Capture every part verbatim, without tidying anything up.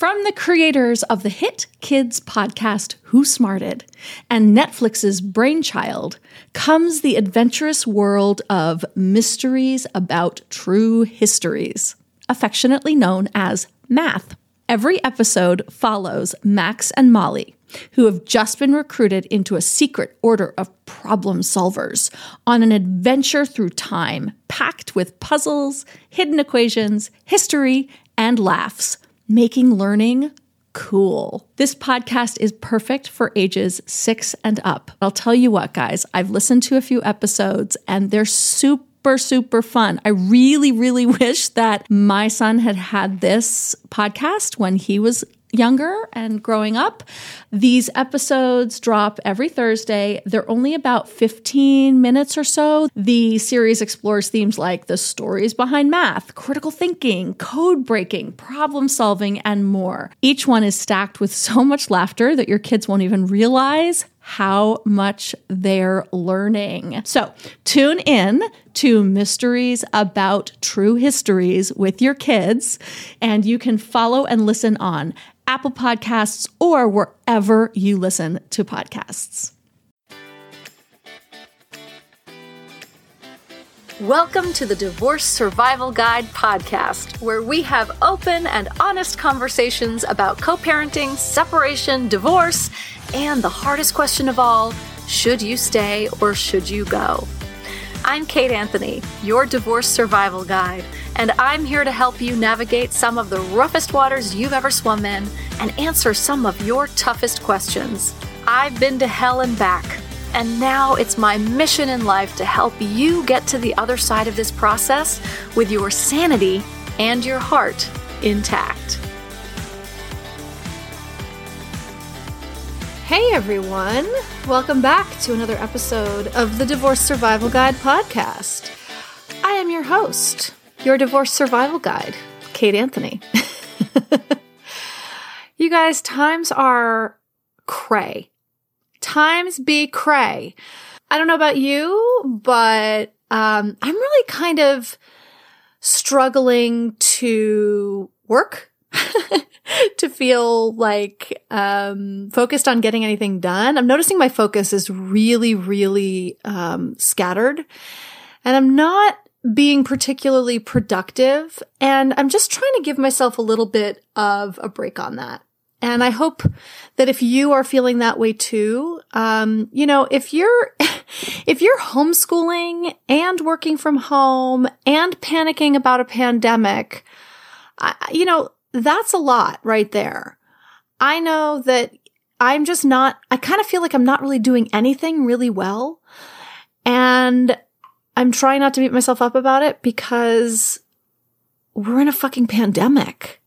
From the creators of the hit kids podcast Who Smarted and Netflix's Brainchild comes the adventurous world of Mysteries About True Histories, affectionately known as Math. Every episode follows Max and Molly, who have just been recruited into a secret order of problem solvers on an adventure through time, packed with puzzles, hidden equations, history, and laughs, making learning cool. This podcast is perfect for ages six and up. I'll tell you what, guys, I've listened to a few episodes and they're super, super fun. I really, really wish that my son had had this podcast when he was younger and growing up. These episodes drop every Thursday. They're only about fifteen minutes or so. The series explores themes like the stories behind math, critical thinking, code breaking, problem solving, and more. Each one is stacked with so much laughter that your kids won't even realize how much they're learning. So tune in to Mysteries About True Histories with your kids, and you can follow and listen on Apple Podcasts or wherever you listen to podcasts. Welcome to the Divorce Survival Guide podcast, where we have open and honest conversations about co-parenting, separation, divorce, and the hardest question of all, should you stay or should you go? I'm Kate Anthony, your divorce survival guide, and I'm here to help you navigate some of the roughest waters you've ever swum in and answer some of your toughest questions. I've been to hell and back, and now it's my mission in life to help you get to the other side of this process with your sanity and your heart intact. Hey everyone, welcome back to another episode of the Divorce Survival Guide podcast. I am your host, your divorce survival guide, Kate Anthony. You guys, times are cray. Times be cray. I don't know about you, but um, I'm really kind of struggling to work. To feel like um, focused on getting anything done. I'm noticing my focus is really, really um, scattered, and I'm not being particularly productive, and I'm just trying to give myself a little bit of a break on that. And I hope that if you are feeling that way too, um, you know, if you're, if you're homeschooling and working from home and panicking about a pandemic, I, you know, that's a lot right there. I know that I'm just not, I kind of feel like I'm not really doing anything really well. And I'm trying not to beat myself up about it because we're in a fucking pandemic.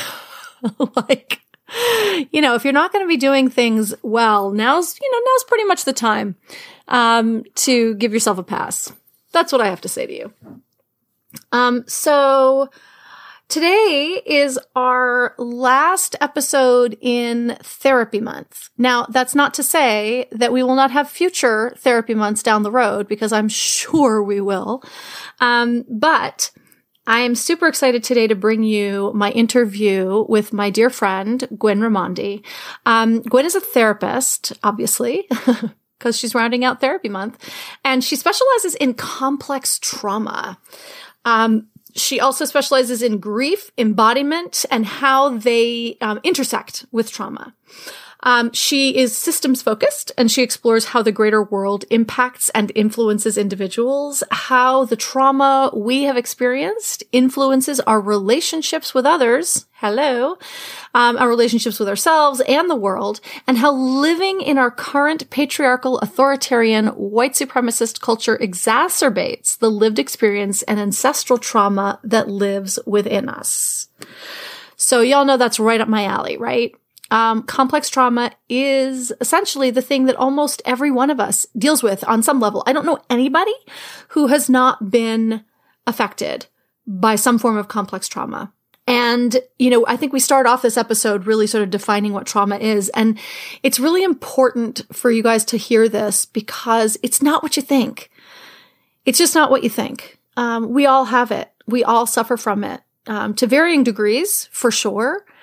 Like, you know, if you're not going to be doing things well, now's, you know, now's pretty much the time, um, to give yourself a pass. That's what I have to say to you. Um, so, Today is our last episode in therapy month. Now, that's not to say that we will not have future therapy months down the road, because I'm sure we will. Um, but I am super excited today to bring you my interview with my dear friend, Gwen Raimondi. Um, Gwen is a therapist, obviously, because she's rounding out therapy month, and she specializes in complex trauma. Um, She also specializes in grief, embodiment, and how they um, intersect with trauma. Um, she is systems focused, and she explores how the greater world impacts and influences individuals, how the trauma we have experienced influences our relationships with others, hello, um, our relationships with ourselves and the world, and how living in our current patriarchal, authoritarian, white supremacist culture exacerbates the lived experience and ancestral trauma that lives within us. So y'all know that's right up my alley, right? Um, complex trauma is essentially the thing that almost every one of us deals with on some level. I don't know anybody who has not been affected by some form of complex trauma. And, you know, I think we start off this episode really sort of defining what trauma is. And it's really important for you guys to hear this because it's not what you think. It's just not what you think. Um, we all have it. We all suffer from it, um, to varying degrees, for sure.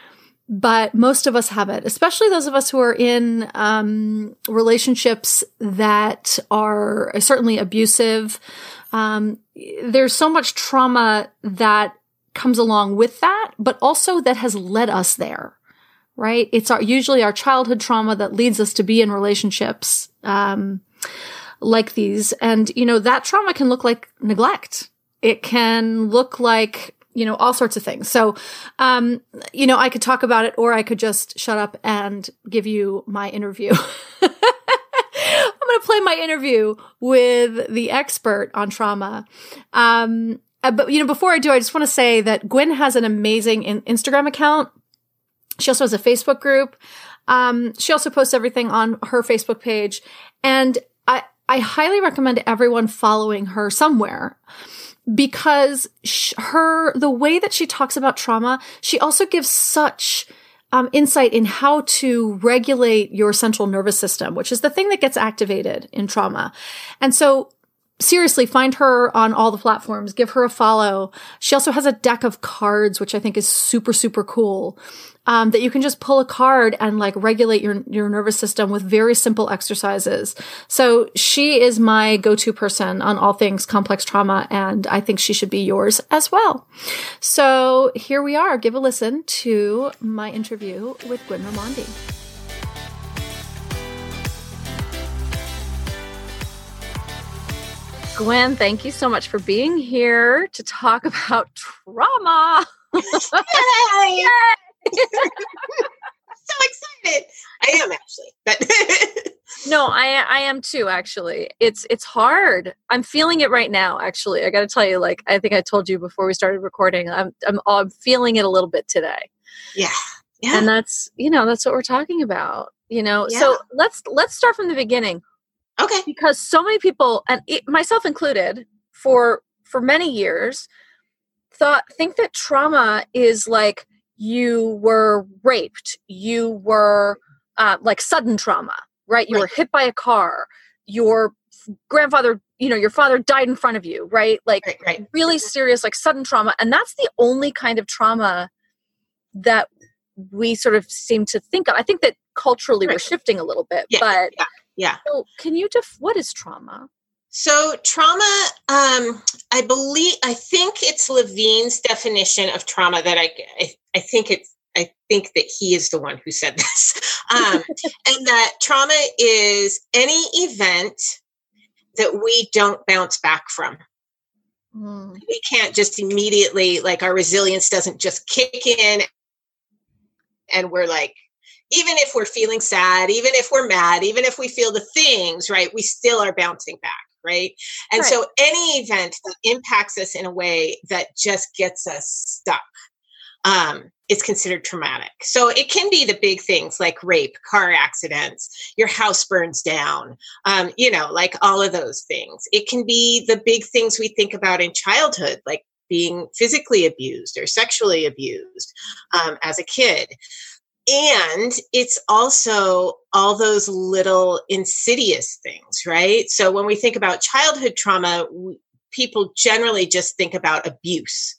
but most of us have it, especially those of us who are in um, relationships that are certainly abusive. Um, there's so much trauma that comes along with that, but also that has led us there, right? It's our, usually our childhood trauma that leads us to be in relationships um, like these. And, you know, that trauma can look like neglect. It can look like, you know, all sorts of things. So, um, you know, I could talk about it, or I could just shut up and give you my interview. I'm going to play my interview with the expert on trauma. Um, uh, but, you know, before I do, I just want to say that Gwen has an amazing in- Instagram account. She also has a Facebook group. Um, she also posts everything on her Facebook page. And I, I highly recommend everyone following her somewhere, because sh- her, the way that she talks about trauma, she also gives such um, insight in how to regulate your central nervous system, which is the thing that gets activated in trauma. And so seriously, find her on all the platforms, give her a follow. She also has a deck of cards, which I think is super, super cool. Um, that you can just pull a card and like regulate your, your nervous system with very simple exercises. So she is my go-to person on all things complex trauma, and I think she should be yours as well. So here we are. Give a listen to my interview with Gwen Raimondi. Gwen, thank you so much for being here to talk about trauma. Yay! Yay! So excited. I am actually, but no, I I am too, actually. It's it's hard. I'm feeling it right now, actually. I got to tell you, like, I think I told you before we started recording, I'm I'm I'm feeling it a little bit today. Yeah. Yeah. And that's, you know, that's what we're talking about, you know. Yeah. So, let's let's start from the beginning. Okay. Because so many people, and it, myself included, for for many years thought think that trauma is like you were raped, you were uh, like sudden trauma, right? You right. were hit by a car, your grandfather, you know, your father died in front of you, right? Like right, right. really serious, like sudden trauma. And that's the only kind of trauma that we sort of seem to think of. I think that culturally right. we're shifting a little bit, yeah, but yeah, yeah. So can you def- what is trauma? So trauma, um, I believe, I think it's Levine's definition of trauma that I, I, I think it's, I think that he is the one who said this, um, and that trauma is any event that we don't bounce back from. Mm. We can't just immediately, like our resilience doesn't just kick in and we're like, even if we're feeling sad, even if we're mad, even if we feel the things, right, we still are bouncing back. Right. And right. so any event that impacts us in a way that just gets us stuck um, is considered traumatic. So it can be the big things like rape, car accidents, your house burns down, um, you know, like all of those things. It can be the big things we think about in childhood, like being physically abused or sexually abused um, as a kid. And it's also all those little insidious things, right? So when we think about childhood trauma, we, people generally just think about abuse.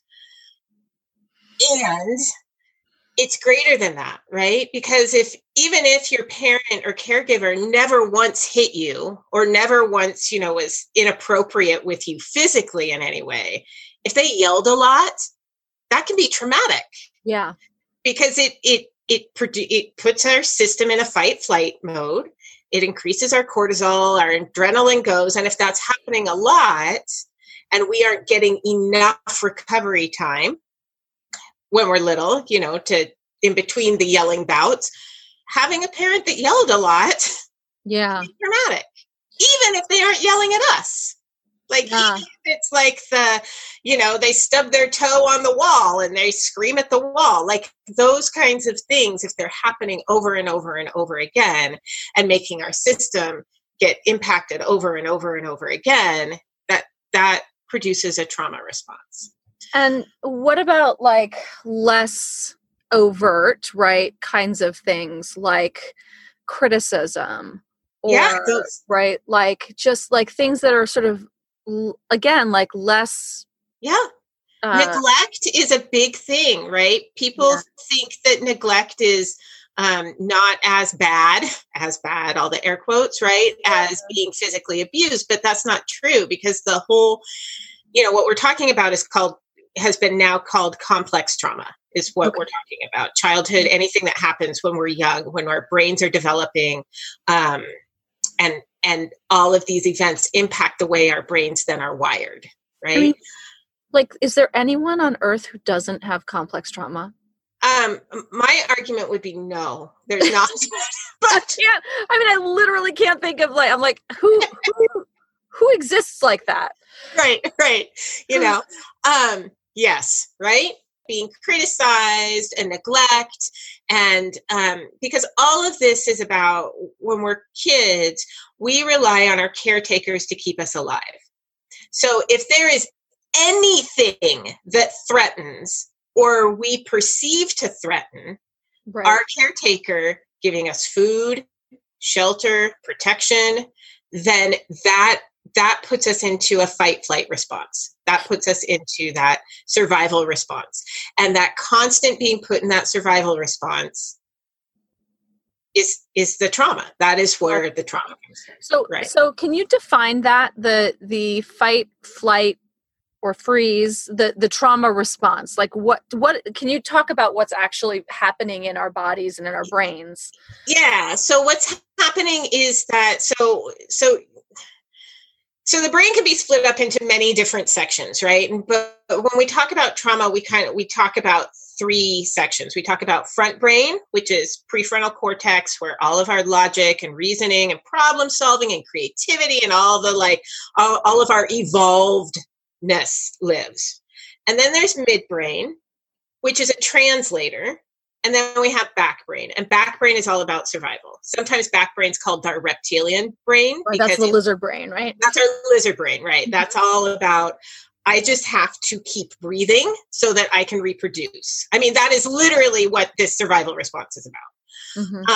And it's greater than that, right? Because if even if your parent or caregiver never once hit you or never once, you know, was inappropriate with you physically in any way, if they yelled a lot, that can be traumatic. Yeah. Because it it It, produ- it puts our system in a fight-flight mode. It increases our cortisol, our adrenaline goes. And if that's happening a lot and we aren't getting enough recovery time when we're little, you know, to in between the yelling bouts, having a parent that yelled a lot yeah, is traumatic, even if they aren't yelling at us. Like, yeah. It's like the, you know, they stub their toe on the wall and they scream at the wall. Like those kinds of things, if they're happening over and over and over again and making our system get impacted over and over and over again, that that produces a trauma response. And what about like less overt, right, kinds of things like criticism or, yeah, those- right, like just like things that are sort of again, like less yeah Uh, neglect is a big thing, right? People yeah. think that neglect is um, not as bad, as bad, all the air quotes, right, yeah. as being physically abused. But that's not true, because the whole, you know, what we're talking about is called, has been now called complex trauma, is what okay. we're talking about. Childhood, anything that happens when we're young, when our brains are developing, um, and and all of these events impact the way our brains then are wired, right? I mean, like, is there anyone on earth who doesn't have complex trauma? Um, my argument would be no, there's not. But I can't, I mean, I literally can't think of, like, I'm like, who, who, who exists like that? Right, right. You know, um, yes, right? Being criticized and neglect. And um, because all of this is about, when we're kids, we rely on our caretakers to keep us alive. So if there is anything that threatens or we perceive to threaten, right. our caretaker giving us food, shelter, protection, then that that puts us into a fight flight response. That puts us into that survival response. And that constant being put in that survival response is is the trauma. That is where the trauma comes from. So right. so can you define that, the the fight, flight, or freeze, the the trauma response? Like, what what can you talk about what's actually happening in our bodies and in our brains? Yeah. So what's happening is that so so So the brain can be split up into many different sections, right? But when we talk about trauma, we kind of we talk about three sections. We talk about front brain, which is prefrontal cortex, where all of our logic and reasoning and problem solving and creativity and all the like all, all of our evolvedness lives. And then there's midbrain, which is a translator. And then we have back brain, and back brain is all about survival. Sometimes back brain is called our reptilian brain. Or that's the lizard brain, right? That's our lizard brain, right? Mm-hmm. That's all about, I just have to keep breathing so that I can reproduce. I mean, that is literally what this survival response is about. Mm-hmm.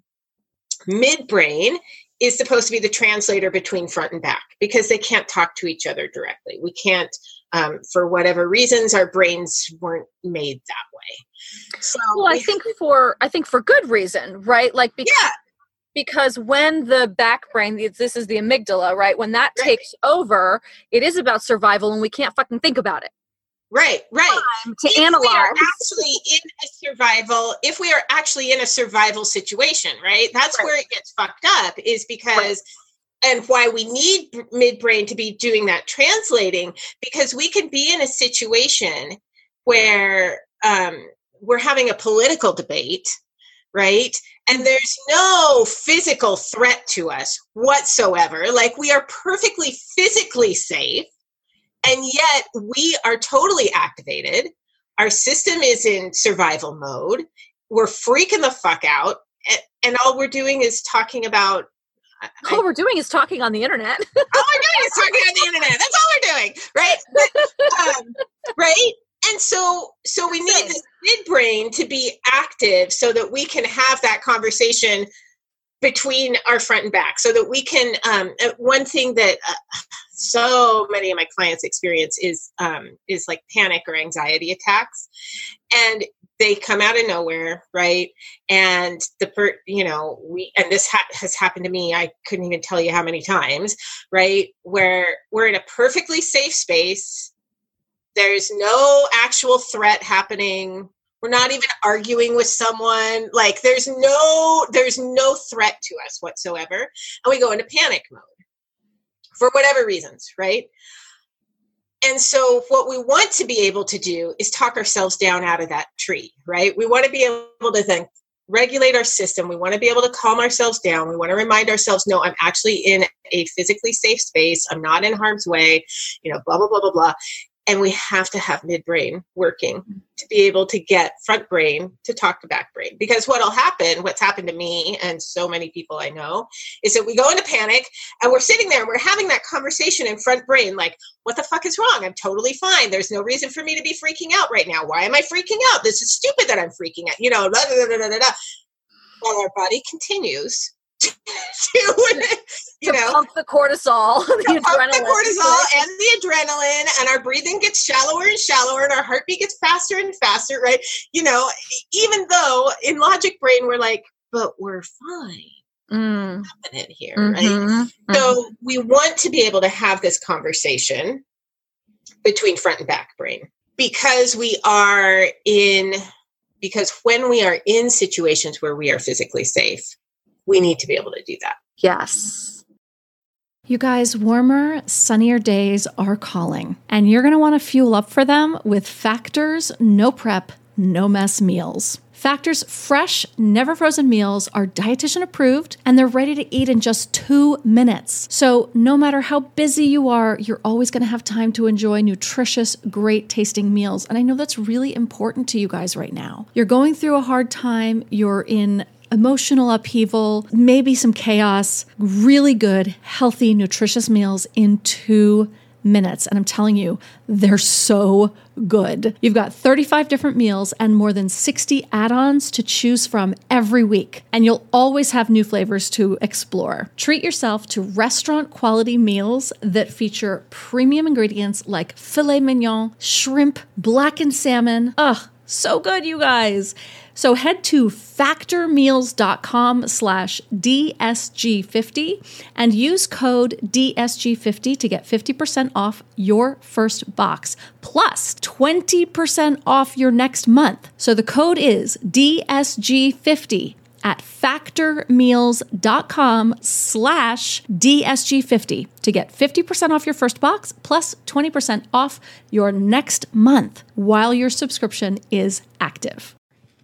Um, midbrain is supposed to be the translator between front and back, because they can't talk to each other directly. We can't, um, for whatever reasons, our brains weren't made that way. So well, I think for I think for good reason, right? Like because, yeah. because when the back brain, this is the amygdala, right? When that right. takes over, it is about survival, and we can't fucking think about it. Right, right. To if analyze. We are actually in a survival, if we are actually in a survival situation, right? That's right. where it gets fucked up, is because, right. and why we need midbrain to be doing that translating, because we can be in a situation where um, we're having a political debate, right? And there's no physical threat to us whatsoever. Like, we are perfectly physically safe. And yet we are totally activated. Our system is in survival mode. We're freaking the fuck out. And, and all we're doing is talking about. All I, we're doing is talking on the internet. all we're doing is talking on the internet. That's all we're doing. Right. But, um, right. And so, so we need this midbrain to be active so that we can have that conversation between our front and back, so that we can, um, one thing that uh, so many of my clients experience is, um, is like panic or anxiety attacks, and they come out of nowhere. Right. And the, per, you know, we, and this ha- has happened to me. I couldn't even tell you how many times, right? Where we're in a perfectly safe space. There's no actual threat happening. We're not even arguing with someone. Like, there's no, there's no threat to us whatsoever. And we go into panic mode for whatever reasons, right? And so what we want to be able to do is talk ourselves down out of that tree, right? We want to be able to then regulate our system. We want to be able to calm ourselves down. We want to remind ourselves, no, I'm actually in a physically safe space. I'm not in harm's way, you know, blah, blah, blah, blah, blah. And we have to have midbrain working to be able to get front brain to talk to back brain. Because what'll happen, what's happened to me and so many people I know, is that we go into panic and we're sitting there and we're having that conversation in front brain, like, what the fuck is wrong? I'm totally fine. There's no reason for me to be freaking out right now. Why am I freaking out? This is stupid that I'm freaking out. You know, blah, blah, blah, blah, blah, blah. While our body continues to, you to know, pump the cortisol, the to pump adrenaline, the cortisol and the adrenaline, and our breathing gets shallower and shallower, and our heartbeat gets faster and faster, right? You know, even though in logic brain we're like, but we're fine. Mm. Happening here, Mm-hmm. right? Mm-hmm. So we want to be able to have this conversation between front and back brain, because we are in, because when we are in situations where we are physically safe, we need to be able to do that. Yes. You guys, warmer, sunnier days are calling, and you're going to want to fuel up for them with Factor's no prep, no mess meals. Factor's fresh, never frozen meals are dietitian approved, and they're ready to eat in just two minutes. So no matter how busy you are, you're always going to have time to enjoy nutritious, great tasting meals. And I know that's really important to you guys right now. You're going through a hard time. You're in emotional upheaval, maybe some chaos, really good, healthy, nutritious meals in two minutes. And I'm telling you, they're so good. You've got thirty-five different meals and more than sixty add-ons to choose from every week. And you'll always have new flavors to explore. Treat yourself to restaurant quality meals that feature premium ingredients like filet mignon, shrimp, blackened salmon. Ugh, so good, you guys. So head to factormeals.com slash DSG50 and use code D S G fifty to get fifty percent off your first box, plus twenty percent off your next month. So the code is D S G fifty at factormeals.com slash DSG50 to get fifty percent off your first box, plus twenty percent off your next month while your subscription is active.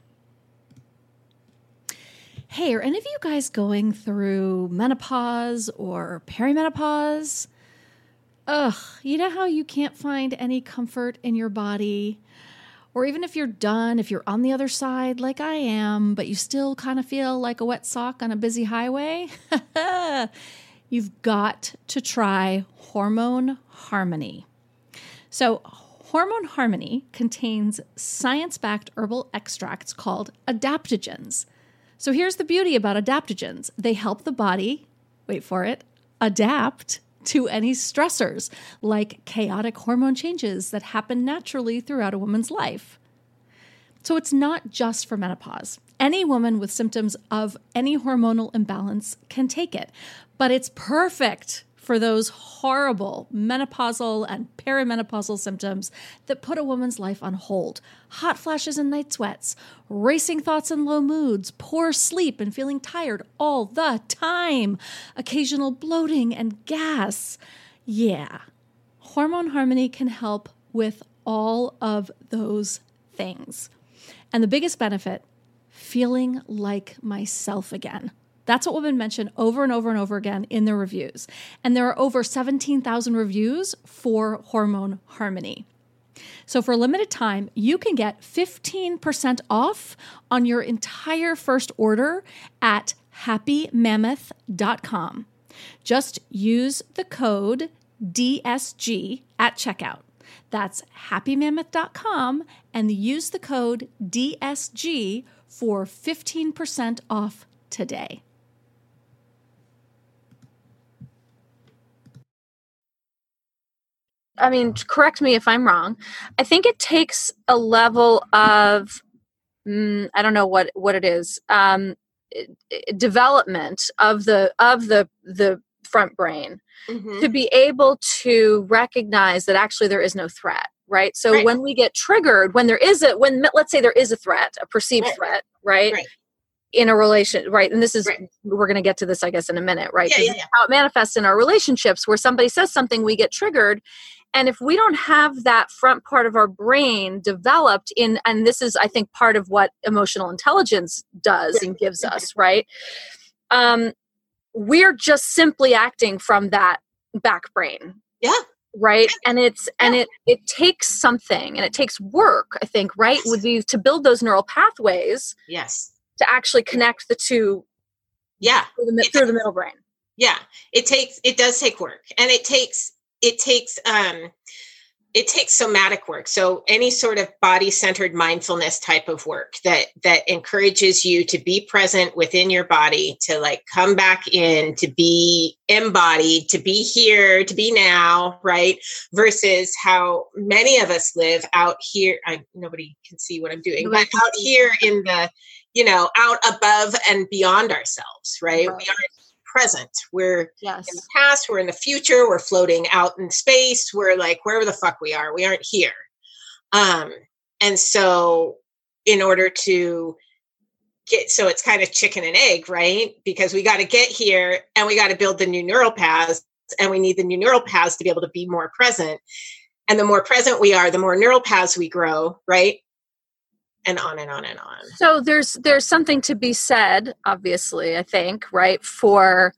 Hey, are any of you guys going through menopause or perimenopause? Ugh, you know how you can't find any comfort in your body? Or even if you're done, if you're on the other side like I am, but you still kind of feel like a wet sock on a busy highway? You've got to try Hormone Harmony. So Hormone Harmony contains science-backed herbal extracts called adaptogens. So here's the beauty about adaptogens. They help the body, wait for it, adapt to any stressors, like chaotic hormone changes that happen naturally throughout a woman's life. So it's not just for menopause. Any woman with symptoms of any hormonal imbalance can take it, but it's perfect for those horrible menopausal and perimenopausal symptoms that put a woman's life on hold. Hot flashes and night sweats, racing thoughts and low moods, poor sleep and feeling tired all the time, occasional bloating and gas. Yeah, Hormone Harmony can help with all of those things. And the biggest benefit, feeling like myself again. That's what women mention over and over and over again in their reviews. And there are over seventeen thousand reviews for Hormone Harmony. So for a limited time, you can get fifteen percent off on your entire first order at happy mammoth dot com. Just use the code D S G at checkout. That's happy mammoth dot com and use the code D S G for fifteen percent off today. I mean, correct me if I'm wrong. I think it takes a level of, mm, I don't know what, what it is, um, development of the of the the front brain mm-hmm. to be able to recognize that actually there is no threat, right? So right. when we get triggered, when there is a, when let's say there is a threat, a perceived right. threat, right? right? In a relation, right? And this is, right. we're going to get to this, I guess, in a minute, right? Yeah, yeah, yeah. How it manifests in our relationships where somebody says something, we get triggered. And if we don't have that front part of our brain developed in, and this is, I think, part of what emotional intelligence does right. and gives us, right? Um, we're just simply acting from that back brain. Yeah. Right. And it's, yeah. and it, it takes something and it takes work, I think, right? Yes. Would be to build those neural pathways. Yes. To actually connect the two. Yeah. Through the, through the middle brain. Yeah. It takes, it does take work, and it takes, it takes, um, it takes somatic work. So any sort of body-centered mindfulness type of work that that encourages you to be present within your body, to like come back in, to be embodied, to be here, to be now, right? Versus how many of us live out here. I, nobody can see what I'm doing, but out here in the, you know, out above and beyond ourselves, right? right. We aren't present. We're yes. in the past, we're in the future, we're floating out in space, we're like wherever the fuck we are, we aren't here. Um, and so in order to get, so it's kind of chicken and egg, right? Because we got to get here and we got to build the new neural paths, and we need the new neural paths to be able to be more present. And the more present we are, the more neural paths we grow, right? And on and on and on. So there's there's something to be said, obviously, I think, right, for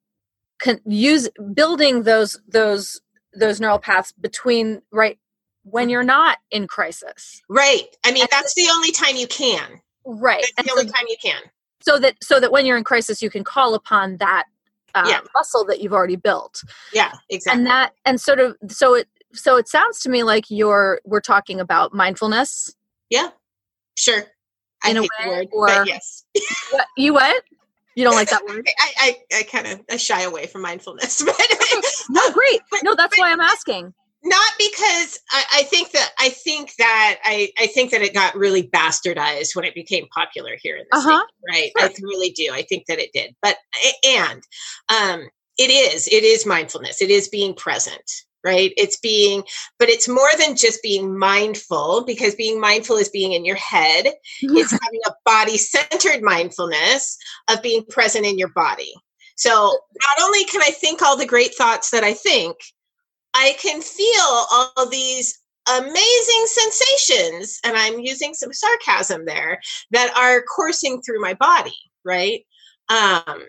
con- use building those those those neural paths between, right, when you're not in crisis. Right. I mean, and that's the only time you can. Right. That's the only so, time you can. So that so that when you're in crisis, you can call upon that uh, yeah. muscle that you've already built. Yeah, exactly. And that and sort of so it so it sounds to me like you're we're talking about mindfulness. Yeah. Sure. I in a hate way, the word, or but yes. What, you what? You don't like that word? I I, I kind of I shy away from mindfulness. But, no, great. But, no, that's but, why I'm asking. Not because I, I think that I think that I, I think that it got really bastardized when it became popular here in the uh-huh. state, right? Sure. I really do. I think that it did. But and um, it is it is mindfulness. It is being present. Right. It's being, but it's more than just being mindful, because being mindful is being in your head. It's having a body centered mindfulness of being present in your body. So not only can I think all the great thoughts that I think, I can feel all these amazing sensations, and I'm using some sarcasm there, that are coursing through my body. Right. Um,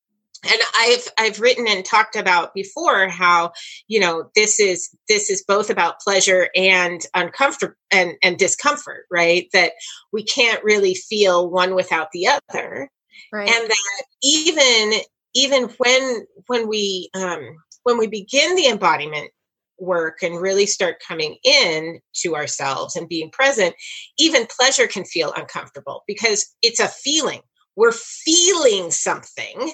And I've I've written and talked about before how, you know, this is this is both about pleasure and uncomfort and, and discomfort, right? That we can't really feel one without the other, right. And that even even when when we um, when we begin the embodiment work and really start coming in to ourselves and being present, even pleasure can feel uncomfortable because it's a feeling. We're feeling something.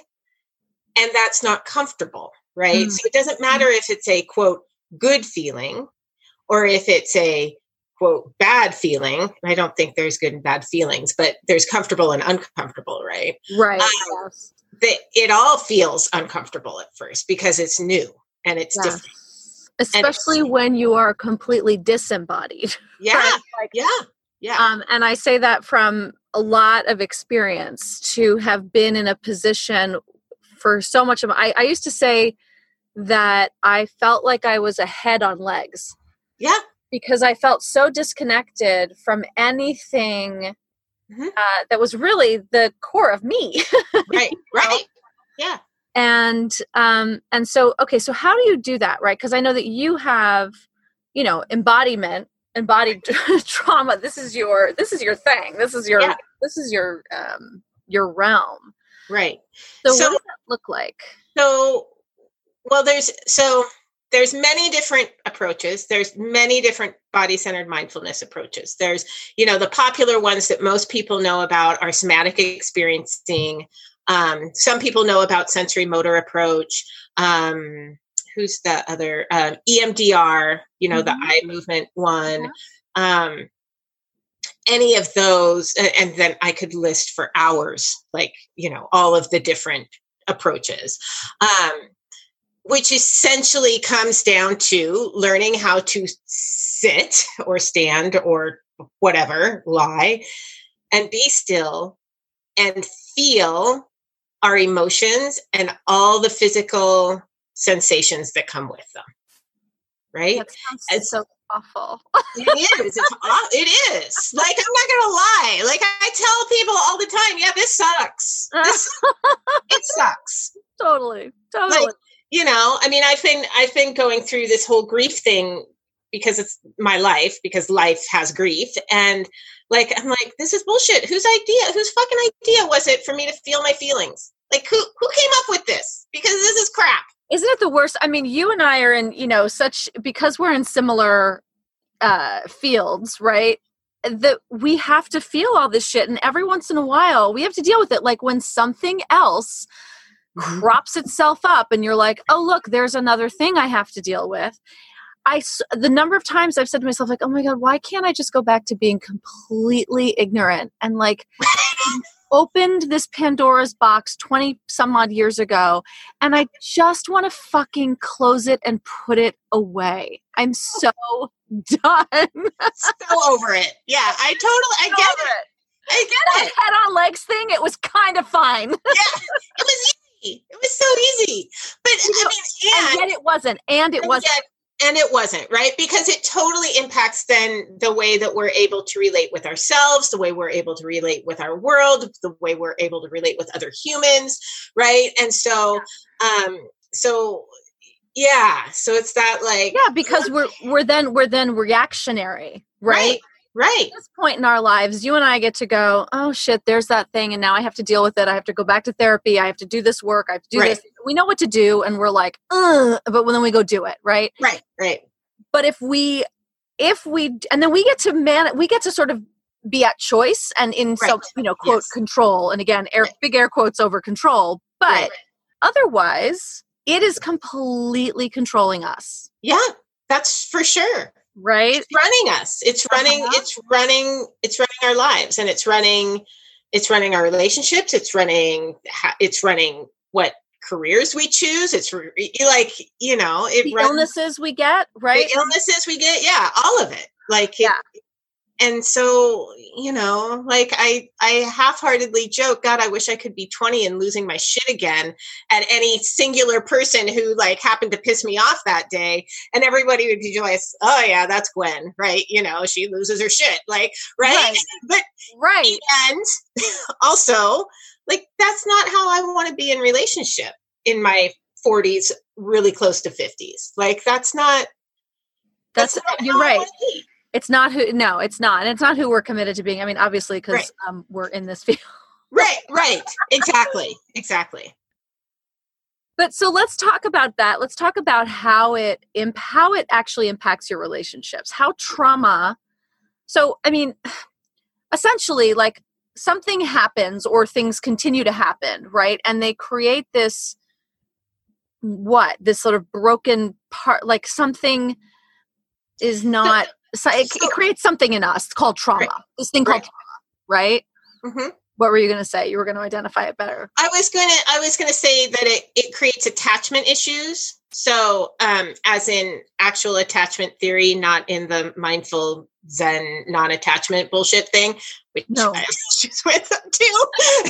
And that's not comfortable, right? Mm-hmm. So it doesn't matter if it's a, quote, good feeling or if it's a, quote, bad feeling. I don't think there's good and bad feelings, but there's comfortable and uncomfortable, right? Right. Um, yes. that it all feels uncomfortable at first because it's new and it's yes. different. Especially it's, when you are completely disembodied. Yeah. Right? Like, yeah. Yeah. Um, and I say that from a lot of experience, to have been in a position for so much of I, I used to say that I felt like I was a head on legs. Yeah. Because I felt so disconnected from anything mm-hmm. uh, that was really the core of me. Right. Right. Yeah. And um, and so okay, so how do you do that, right? Because I know that you have, you know, embodiment, embodied trauma. This is your this is your thing. This is your yeah. this is your um, your realm. Right. So, so what does that look like? So, well, there's, so there's many different approaches. There's many different body-centered mindfulness approaches. There's, you know, the popular ones that most people know about are somatic experiencing. Um, some people know about sensory motor approach. Um, who's the other? Um, E M D R, you know, mm-hmm. the eye movement one. Yeah. Um, any of those, and then I could list for hours, like, you know, all of the different approaches, um, which essentially comes down to learning how to sit or stand or whatever, lie, and be still and feel our emotions and all the physical sensations that come with them. Right? That sounds so awful. It is. It's aw- it is. Like, I'm not gonna lie. Like, I tell people all the time, yeah, this sucks. This, it sucks. Totally. Totally. Like, you know, I mean, I've been I've been going through this whole grief thing because it's my life, because life has grief. And like, I'm like, this is bullshit. Whose idea, whose fucking idea was it for me to feel my feelings? Like, who who came up with this? Because this is crap. Isn't it the worst? I mean, you and I are in, you know, such, because we're in similar uh, fields, right? That we have to feel all this shit. And every once in a while, we have to deal with it. Like when something else mm-hmm. crops itself up and you're like, oh, look, there's another thing I have to deal with. I, the number of times I've said to myself, like, oh my God, why can't I just go back to being completely ignorant? And like, opened this Pandora's box twenty some odd years ago, and I just want to fucking close it and put it away. I'm so done. So over it. Yeah, I totally, I get it. it. I get that it. Head on legs thing, it was kind of fine. Yeah, it was easy. It was so easy. But I mean, and, and yet it wasn't. And it and wasn't. Yet, And it wasn't, right? Because it totally impacts then the way that we're able to relate with ourselves, the way we're able to relate with our world, the way we're able to relate with other humans, right? And so, um, so yeah, so it's that like yeah, because we're we're then we're then reactionary, right? Right. Right. At this point in our lives, you and I get to go, oh shit, there's that thing. And now I have to deal with it. I have to go back to therapy. I have to do this work. I have to do right. this. We know what to do. And we're like, ugh, but then we go do it. Right. Right. Right. But if we, if we, and then we get to man, we get to sort of be at choice and in right. some, you know, quote, yes. control. And again, air, right. big air quotes over control. But right. otherwise, it is completely controlling us. Yeah, that's for sure. Right. It's running us. It's running, uh-huh. it's running, it's running our lives, and it's running, it's running our relationships. It's running, it's running what careers we choose. It's like, you know, it the runs, illnesses we get, right? The illnesses we get. Yeah. All of it. Like, it, yeah. And so, you know, like I, I half-heartedly joke, God, I wish I could be twenty and losing my shit again at any singular person who like happened to piss me off that day. And everybody would be like, oh yeah, that's Gwen, right? You know, she loses her shit. Like, right. right. But right. And also like, that's not how I want to be in relationship in my forties, really close to fifties. Like, that's not, that's, that's not you're right. It's not who, no, it's not. And it's not who we're committed to being. I mean, obviously, because right. um, we're in this field. Right, right. Exactly. Exactly. But so let's talk about that. Let's talk about how it, imp- how it actually impacts your relationships, how trauma. So, I mean, essentially, like something happens or things continue to happen, right? And they create this, what? This sort of broken part, like something is not... So it, it creates something in us called trauma. Right. This thing right. called trauma, right? Mm-hmm. What were you going to say? You were going to identify it better. I was going to. I was going to say that it it creates attachment issues. So, um, as in actual attachment theory, not in the mindful Zen non-attachment bullshit thing, which no. I have issues with too.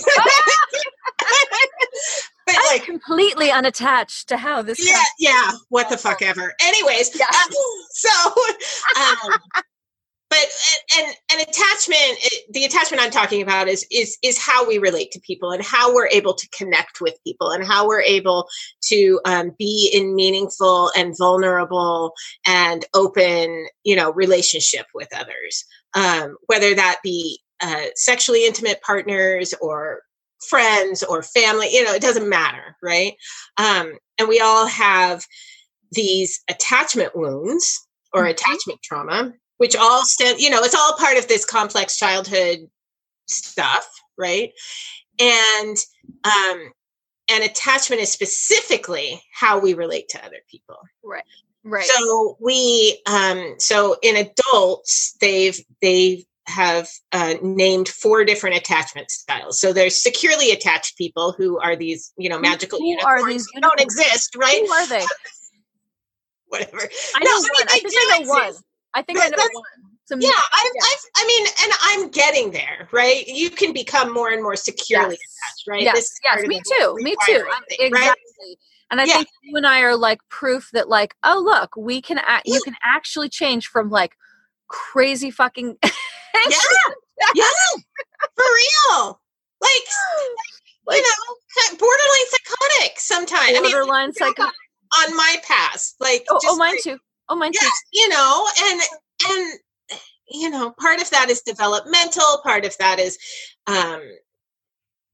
But I'm like completely unattached to how this. Yeah, yeah. What the fuck ever. Anyways, yeah. um, so, um, but and an attachment, the attachment I'm talking about is is is how we relate to people and how we're able to connect with people and how we're able to um, be in meaningful and vulnerable and open, you know, relationship with others, um, whether that be uh, sexually intimate partners or friends or family, you know, it doesn't matter, right? Um, and we all have these attachment wounds or mm-hmm. attachment trauma, which all stem, you know, it's all part of this complex childhood stuff, right? And um, and attachment is specifically how we relate to other people, right? Right. So we, um, so in adults, they've they've have uh, named four different attachment styles. So there's securely attached people who are these, you know, magical who unicorns are these who don't exist, right? Who are they? Whatever. I know no, one. I, mean, I think I know one. I think but I know one. Some, yeah, I've, yeah. I've, I mean, and I'm getting there, right? You can become more and more securely yes. attached, right? Yes, this yes, me too, me too. Thing, exactly. Right? And I yeah. think you and I are like proof that like, oh, look, we can, act, you can actually change from like crazy fucking. yeah. Yeah. For real. Like, like, you know, borderline psychotic sometimes. Borderline I mean, psychotic. On my past. Like, oh, just oh mine like, too. Oh, mine yeah, too. You know, and, and, you know, part of that is developmental. Part of that is, um,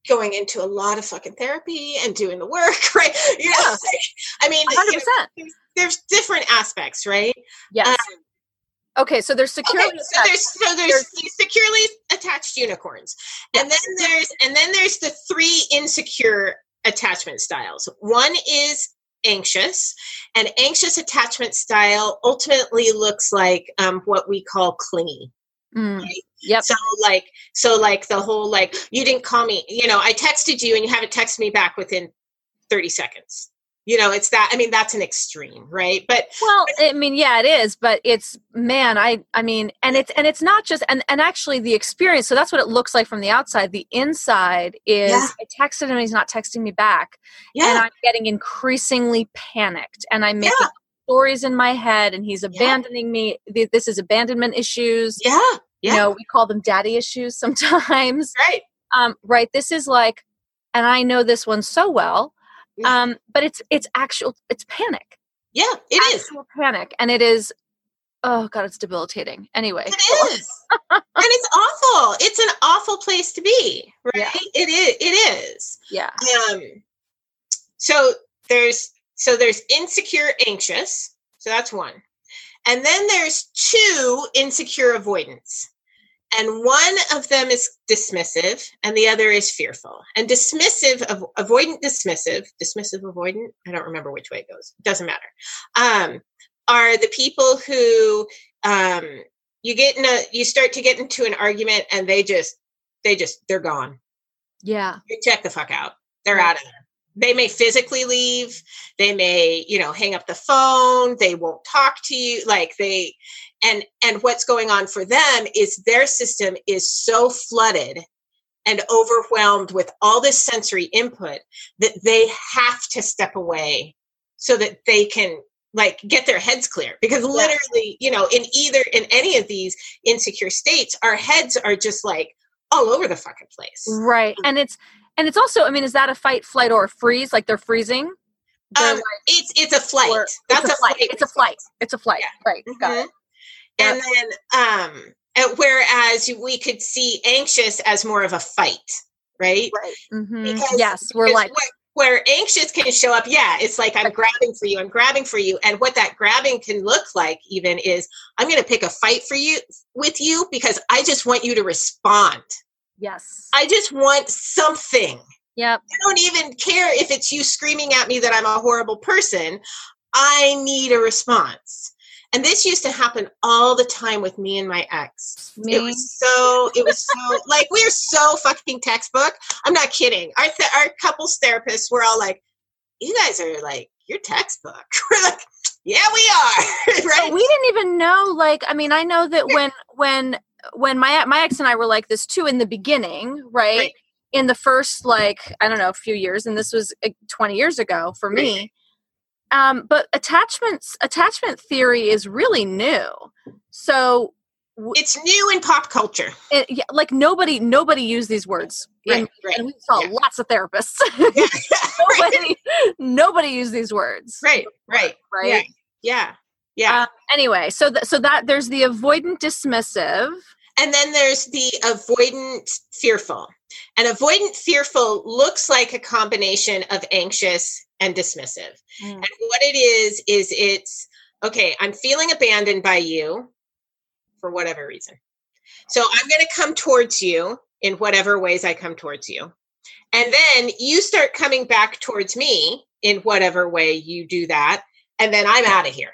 going into a lot of fucking therapy and doing the work, right? You know, Yeah. like, I mean, one hundred percent. you know, there's, there's different aspects, right? Yes. Um, okay, so there's security. Okay, so there's so there's, There's- these securely attached unicorns, and Yes. then there's and then there's the three insecure attachment styles. One is anxious, and anxious attachment style ultimately looks like um, what we call clingy. Mm. Right? Yep. So like so like the whole like you didn't call me, you know, I texted you and you haven't texted me back within thirty seconds. You know, it's that, I mean, that's an extreme, right? But Well, I mean, yeah, it is, but it's, man, I, I mean, and it's, and it's not just, and, and actually the experience, so that's what it looks like from the outside. The inside is, Yeah. I texted him and he's not texting me back. yeah, And I'm getting increasingly panicked and I'm making Yeah. stories in my head and he's Yeah. abandoning me. Th- This is abandonment issues. yeah, yeah, You know, we call them daddy issues sometimes. right. Um, right. This is like, and I know this one so well. Yeah. Um, but it's, it's actual, it's panic. Yeah, it is. Actual panic. And it is, oh God, it's debilitating. Anyway. It is. And it's awful. It's an awful place to be, right? Yeah. It is. It is. Yeah. Um, so there's so there's insecure anxious. So that's one. And then there's two insecure avoidance. And one of them is dismissive and the other is fearful. And dismissive, av- avoidant, dismissive, dismissive, avoidant, I don't remember which way it goes. It doesn't matter. Um, are the people who um, you get in a, you start to get into an argument and they just, they just, they're gone. Yeah. You check the fuck out. They're Right. out of there. They may physically leave. They may, you know, hang up the phone. They won't talk to you. Like they, and, and what's going on for them is their system is so flooded and overwhelmed with all this sensory input that they have to step away so that they can like get their heads clear. Because literally, you know, in either, in any of these insecure states, our heads are just like all over the fucking place. Right. And it's, and it's also, I mean, is that a fight, flight, or a freeze? Like they're freezing? They're Um, like, it's, it's a flight. or- That's it's a, flight. It's a flight. It's a flight. Yeah. Right. Got Mhm. it. And then, um, and whereas we could see anxious as more of a fight, right? Right. Mhm. Because- Yes. We're Because like, where, where anxious can show up, yeah, it's like I'm Right. grabbing for you, I'm grabbing for you, and what that grabbing can look like even is I'm going to pick a fight for you with you because I just want you to respond. yes. I just want something. Yep. I don't even care if it's you screaming at me that I'm a horrible person. I need a response. And this used to happen all the time with me and my ex. Me? It was so, it was so, like, we are so fucking textbook. I'm not kidding. Our, th- our couples therapists were all like, you guys are like, you're textbook. We're like, yeah, we are. Right? But we didn't even know, like, I mean, I know that when, when, when my, my ex and I were like this too in the beginning, right? Right. In the first, like, I don't know, a few years, and this was uh, twenty years ago for me. Um, but attachments, attachment theory is really new. So w- It's new in pop culture. it, yeah, like nobody, nobody used these words. Right, and, right, and we saw yeah. lots of therapists. Yeah. right, nobody, nobody used these words. right, right. Right. Yeah, yeah, yeah. Uh, anyway, so th- so that there's the avoidant dismissive. And then there's the avoidant fearful. And avoidant fearful looks like a combination of anxious and dismissive. Mm. And what it is, is it's, okay, I'm feeling abandoned by you for whatever reason. So I'm going to come towards you in whatever ways I come towards you. And then you start coming back towards me in whatever way you do that. And then I'm out of here.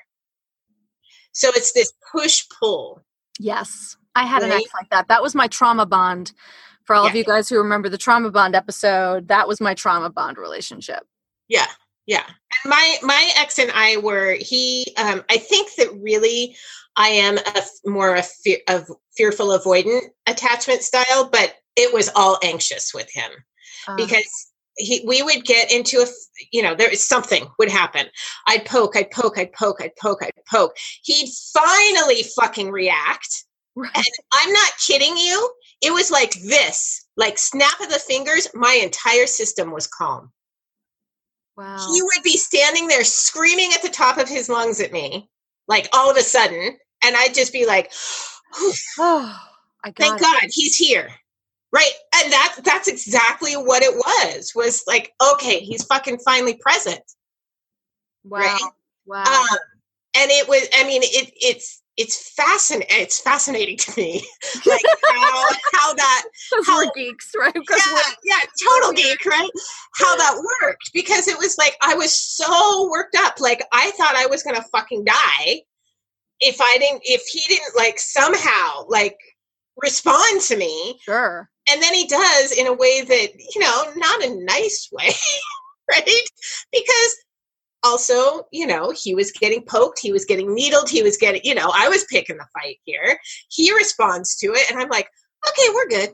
So it's this push-pull. Yes, I had an Right. ex like that. That was my trauma bond. For all of Yeah. you guys who remember the trauma bond episode, that was my trauma bond relationship. Yeah, yeah. And my my ex and I were he. Um, I think that really I am a f- more a fear of fearful avoidant attachment style, but it was all anxious with him Uh, because he we would get into a f- you know there is something would happen. I'd poke, I'd poke, I'd poke, I'd poke, I'd poke. He'd finally fucking react. right. And I'm not kidding you. It was like this, like snap of the fingers. My entire system was calm. Wow. He would be standing there screaming at the top of his lungs at me, like all of a sudden. And I'd just be like, Oh, I got thank it. God he's here. Right. And that, that's exactly what it was, was like, okay, he's fucking finally present. Wow. Right. Wow. Um, and it was, I mean, it, it's, it's fascinating. It's fascinating to me, like how, how that, how, we're geeks, right? Yeah, we're, yeah, total geek, right? How that worked, because it was like, I was so worked up. Like, I thought I was going to fucking die if I didn't, if he didn't like somehow like respond to me. Sure. And then he does in a way that, you know, not a nice way, right? Because also, you know, he was getting poked, he was getting needled, he was getting, you know, I was picking the fight here. He responds to it, and I'm like, okay, we're good.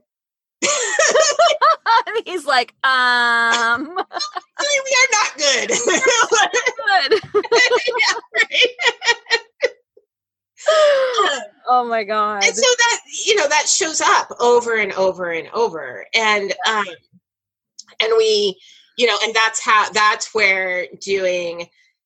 And he's like, um, we are not good. good. Yeah, right. Oh my God. And so that, you know, that shows up over and over and over. And, um, and we, you know, and that's how, that's where doing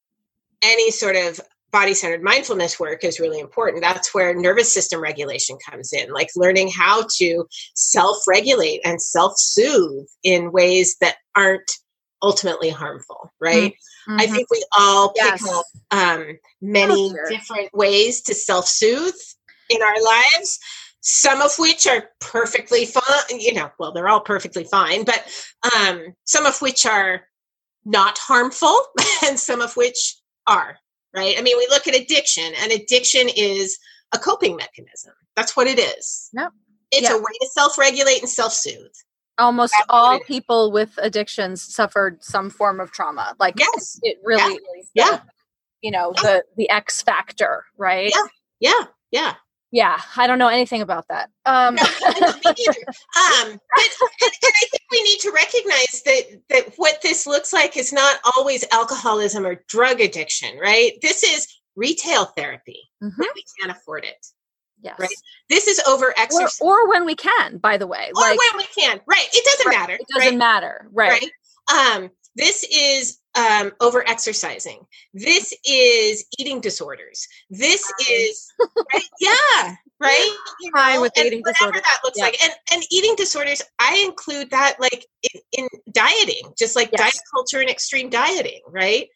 any sort of body-centered mindfulness work is really important. That's where nervous system regulation comes in, like learning how to self-regulate and self-soothe in ways that aren't ultimately harmful, right? Mm-hmm. I think we all pick yes. up um, many oh, sure. different ways to self-soothe in our lives, some of which are perfectly fine, you know, well, they're all perfectly fine, but um, some of which are not harmful and some of which are, right? I mean, we look at addiction, and addiction is a coping mechanism. That's what it is. Yep. It's yep. a way to self-regulate and self-soothe. Almost That's all people with addictions suffered some form of trauma. Like, yes. it really yeah. is, the, yeah. you know, yeah. the, the X factor, right? Yeah, yeah, yeah. Yeah, I don't know anything about that. Um, no, no, me neither. Um, but, and, and I think we need to recognize that that what this looks like is not always alcoholism or drug addiction, right? This is retail therapy mm-hmm. when we can't afford it. Yes. Right. This is over exercise. Or, or when we can, by the way. Or like, when we can. Right. It doesn't right. matter. It doesn't right? matter. Right. right. Um, this is um, over exercising. This is eating disorders. This Hi. is, right? Yeah. Right. You know, Hi, with and eating whatever disorders. that looks yeah. like. And, and eating disorders, I include that like in, in dieting, just like yes. diet culture and extreme dieting. Right.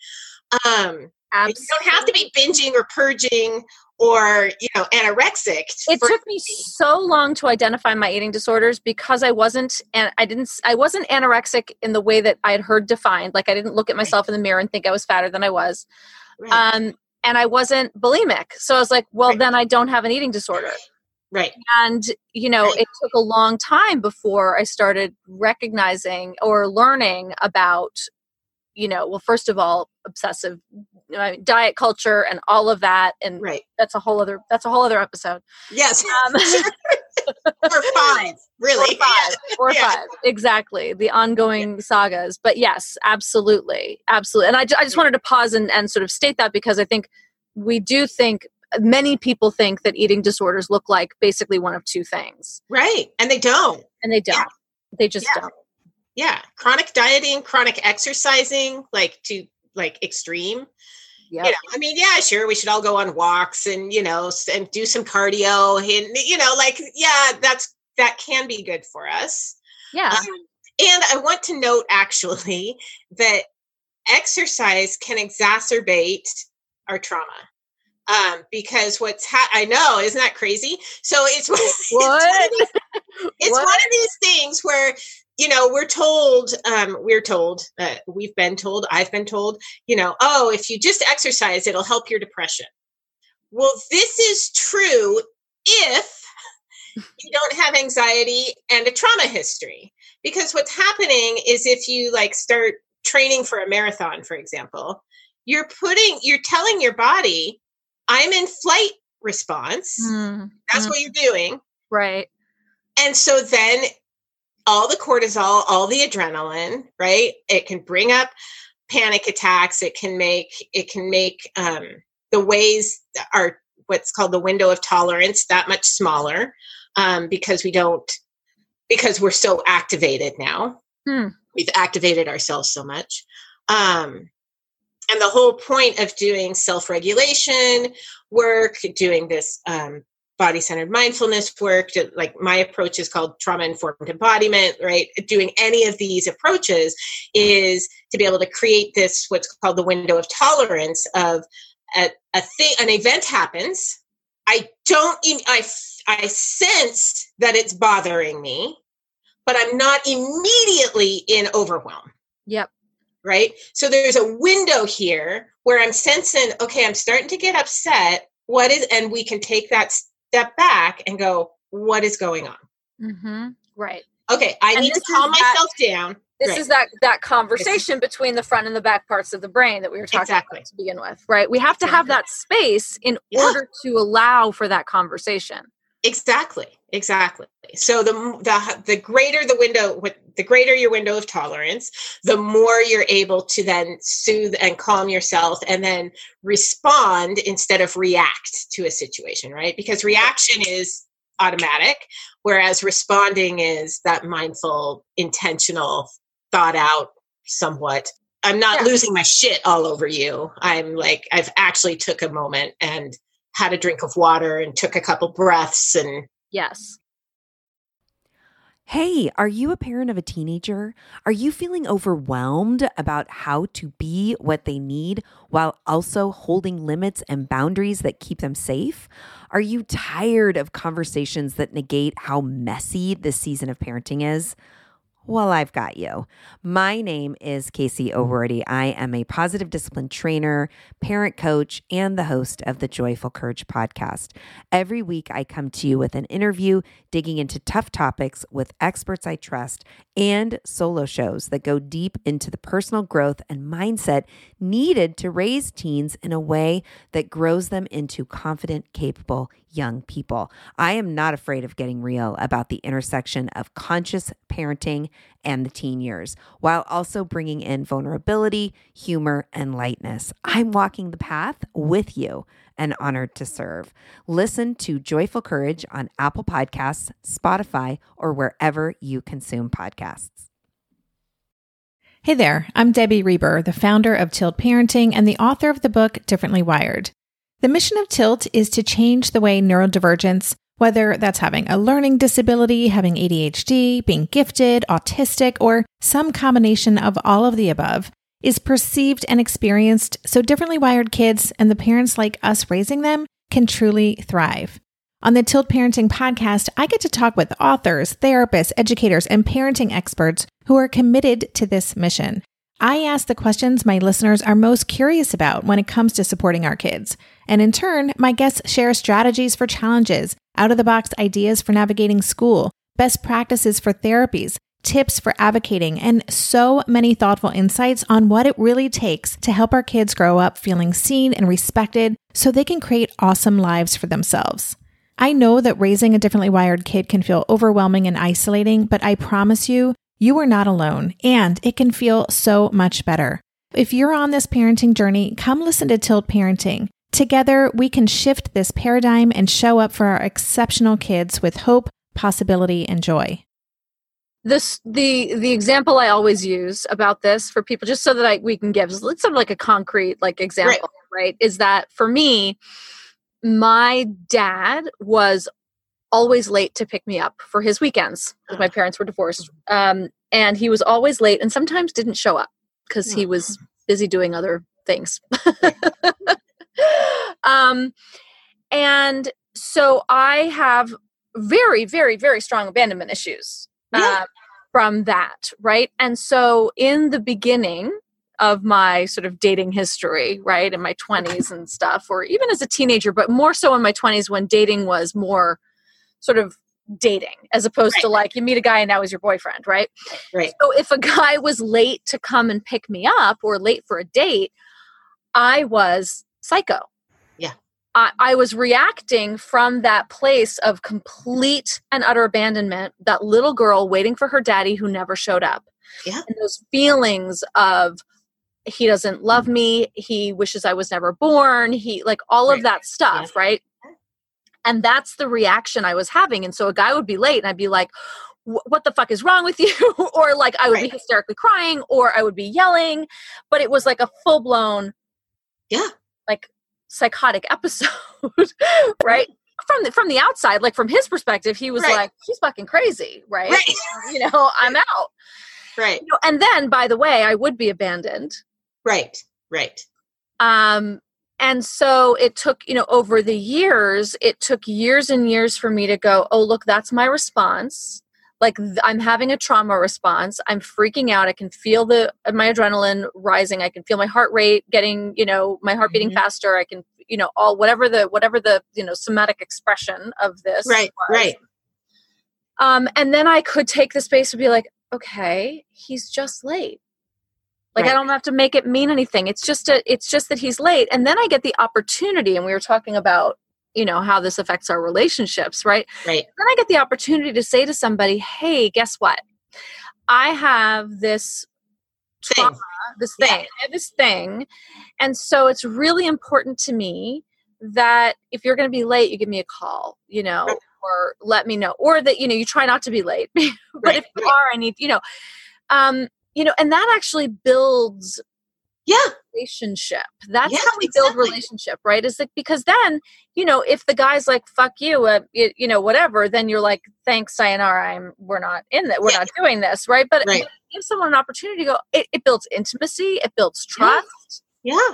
Um, Absolutely. You don't have to be binging or purging or, you know, anorexic. It took me so long to identify my eating disorders because I wasn't, and I didn't, I wasn't anorexic in the way that I had heard defined. Like I didn't look at myself in the mirror and think I was fatter than I was. Right. Um, and I wasn't bulimic. So I was like, well, right. then I don't have an eating disorder. Right. And, you know, right. it took a long time before I started recognizing or learning about, you know, well, first of all, obsessive you know, diet culture and all of that. And right. that's a whole other, that's a whole other episode. Yes. Um, or five, really. Or five, or yeah. five. Exactly. The ongoing yeah. sagas. But yes, absolutely. Absolutely. And I, I just wanted to pause and, and sort of state that because I think we do think many people think that eating disorders look like basically one of two things. Right. And they don't. And they don't. Yeah. They just yeah. don't. Yeah. Chronic dieting, chronic exercising, like to like extreme. Yeah. You know, I mean, yeah, sure. We should all go on walks and, you know, and do some cardio and, you know, like, yeah, that's, that can be good for us. Yeah. Um, and I want to note actually that exercise can exacerbate our trauma. Um, because what's ha- I know, isn't that crazy? So it's, what? it's, one, of these, it's what? one of these things where, you know, we're told, um, we're told, uh, we've been told, I've been told, you know, oh, if you just exercise, it'll help your depression. Well, this is true if you don't have anxiety and a trauma history. Because what's happening is if you like start training for a marathon, for example, you're putting, you're telling your body, I'm in flight response. Mm, That's mm. what you're doing. Right. And so then all the cortisol, all the adrenaline, right? It can bring up panic attacks. It can make, it can make um, the ways that are what's called the window of tolerance that much smaller um, because we don't, because we're so activated now. Hmm. We've activated ourselves so much. Um, and the whole point of doing self-regulation work, doing this um, body-centered mindfulness work, to, like my approach is called trauma-informed embodiment, right? Doing any of these approaches is to be able to create this, what's called the window of tolerance of a, a thing, an event happens. I don't even, I, I sense that it's bothering me, but I'm not immediately in overwhelm. Yep. Right? So there's a window here where I'm sensing, okay, I'm starting to get upset. What is, and we can take that step back and go, what is going on? Mm-hmm. Right. Okay, I And need to this calm is that- myself down. This Right. is that that conversation between the front and the back parts of the brain that we were talking Exactly. about to begin with, right? We have to have that space in Yeah. order to allow for that conversation. Exactly. Exactly. So the the the greater the window, the greater your window of tolerance, the more you're able to then soothe and calm yourself, and then respond instead of react to a situation, right? Because reaction is automatic, whereas responding is that mindful, intentional, thought out, somewhat. I'm not Yeah. losing my shit all over you. I'm like, I've actually took a moment and had a drink of water and took a couple breaths and Yes. Hey, are you a parent of a teenager? Are you feeling overwhelmed about how to be what they need while also holding limits and boundaries that keep them safe? Are you tired of conversations that negate how messy this season of parenting is? Well, I've got you. My name is Casey O'Rourke. I am a positive discipline trainer, parent coach, and the host of the Joyful Courage podcast. Every week, I come to you with an interview digging into tough topics with experts I trust and solo shows that go deep into the personal growth and mindset needed to raise teens in a way that grows them into confident, capable young people. I am not afraid of getting real about the intersection of conscious parenting and the teen years, while also bringing in vulnerability, humor, and lightness. I'm walking the path with you and honored to serve. Listen to Joyful Courage on Apple Podcasts, Spotify, or wherever you consume podcasts. Hey there, I'm Debbie Reber, the founder of Tilt Parenting and the author of the book Differently Wired. The mission of Tilt is to change the way neurodivergence, whether that's having a learning disability, having A D H D, being gifted, autistic, or some combination of all of the above, is perceived and experienced so differently wired kids and the parents like us raising them can truly thrive. On the Tilt Parenting podcast, I get to talk with authors, therapists, educators, and parenting experts who are committed to this mission. I ask the questions my listeners are most curious about when it comes to supporting our kids. And in turn, my guests share strategies for challenges, out-of-the-box ideas for navigating school, best practices for therapies, tips for advocating, and so many thoughtful insights on what it really takes to help our kids grow up feeling seen and respected so they can create awesome lives for themselves. I know that raising a differently wired kid can feel overwhelming and isolating, but I promise you, you are not alone, and it can feel so much better. If you're on this parenting journey, come listen to Tilt Parenting. Together, we can shift this paradigm and show up for our exceptional kids with hope, possibility, and joy. This the the example I always use about this for people, just so that I we can give it's sort of like a concrete like example, right? right? Is that for me, my dad was always late to pick me up for his weekends because my parents were divorced. Um, and he was always late and sometimes didn't show up because he was busy doing other things. um, and so I have very, very, very strong abandonment issues uh, from that, right? And so in the beginning of my sort of dating history, right, in my twenties and stuff, or even as a teenager, but more so in my twenties when dating was more sort of dating as opposed right. to like you meet a guy and now he's your boyfriend, right? Right. So if a guy was late to come and pick me up or late for a date, I was psycho. Yeah. I, I was reacting from that place of complete and utter abandonment, that little girl waiting for her daddy who never showed up. Yeah. And those feelings of he doesn't love me, he wishes I was never born, he like all right. of that stuff, yeah. right? And that's the reaction I was having. And so a guy would be late and I'd be like, what the fuck is wrong with you? Or like I would right. be hysterically crying or I would be yelling, but it was like a full blown, yeah, like psychotic episode, right? from the, from the outside, like from his perspective, he was Right. like, she's fucking crazy. Right. Right. You know, I'm out. Right. You know, and then, by the way, I would be abandoned. Right. Right. Um, and so it took, you know, over the years, it took years and years for me to go, oh, look, that's my response. Like th- I'm having a trauma response. I'm freaking out. I can feel the my adrenaline rising. I can feel my heart rate getting, you know, my heart beating Mhm. faster. I can, you know, all whatever the whatever the you know somatic expression of this. Right. was. Right. Um, and then I could take the space to be like, okay, he's just late. Like Right. I don't have to make it mean anything. It's just a, it's just that he's late. And then I get the opportunity, and we were talking about, you know, how this affects our relationships, right? Right. Then I get the opportunity to say to somebody, hey, guess what? I have this trauma, Thing. this Yeah. thing, I have this thing. And so it's really important to me that if you're going to be late, you give me a call, you know, Right. or let me know, or that, you know, you try not to be late, but Right, if you right. are, I need, you know, um, you know, and that actually builds Yeah. relationship. That's Yeah, how we build exactly. relationship, right? Is like, because then, you know, if the guy's like, fuck you, uh, you, you know, whatever, then you're like, thanks, sayonara, I'm, we're not in that. We're Yeah. not doing this. Right. But Right. give someone an opportunity to go, it, it builds intimacy. It builds trust. Yeah.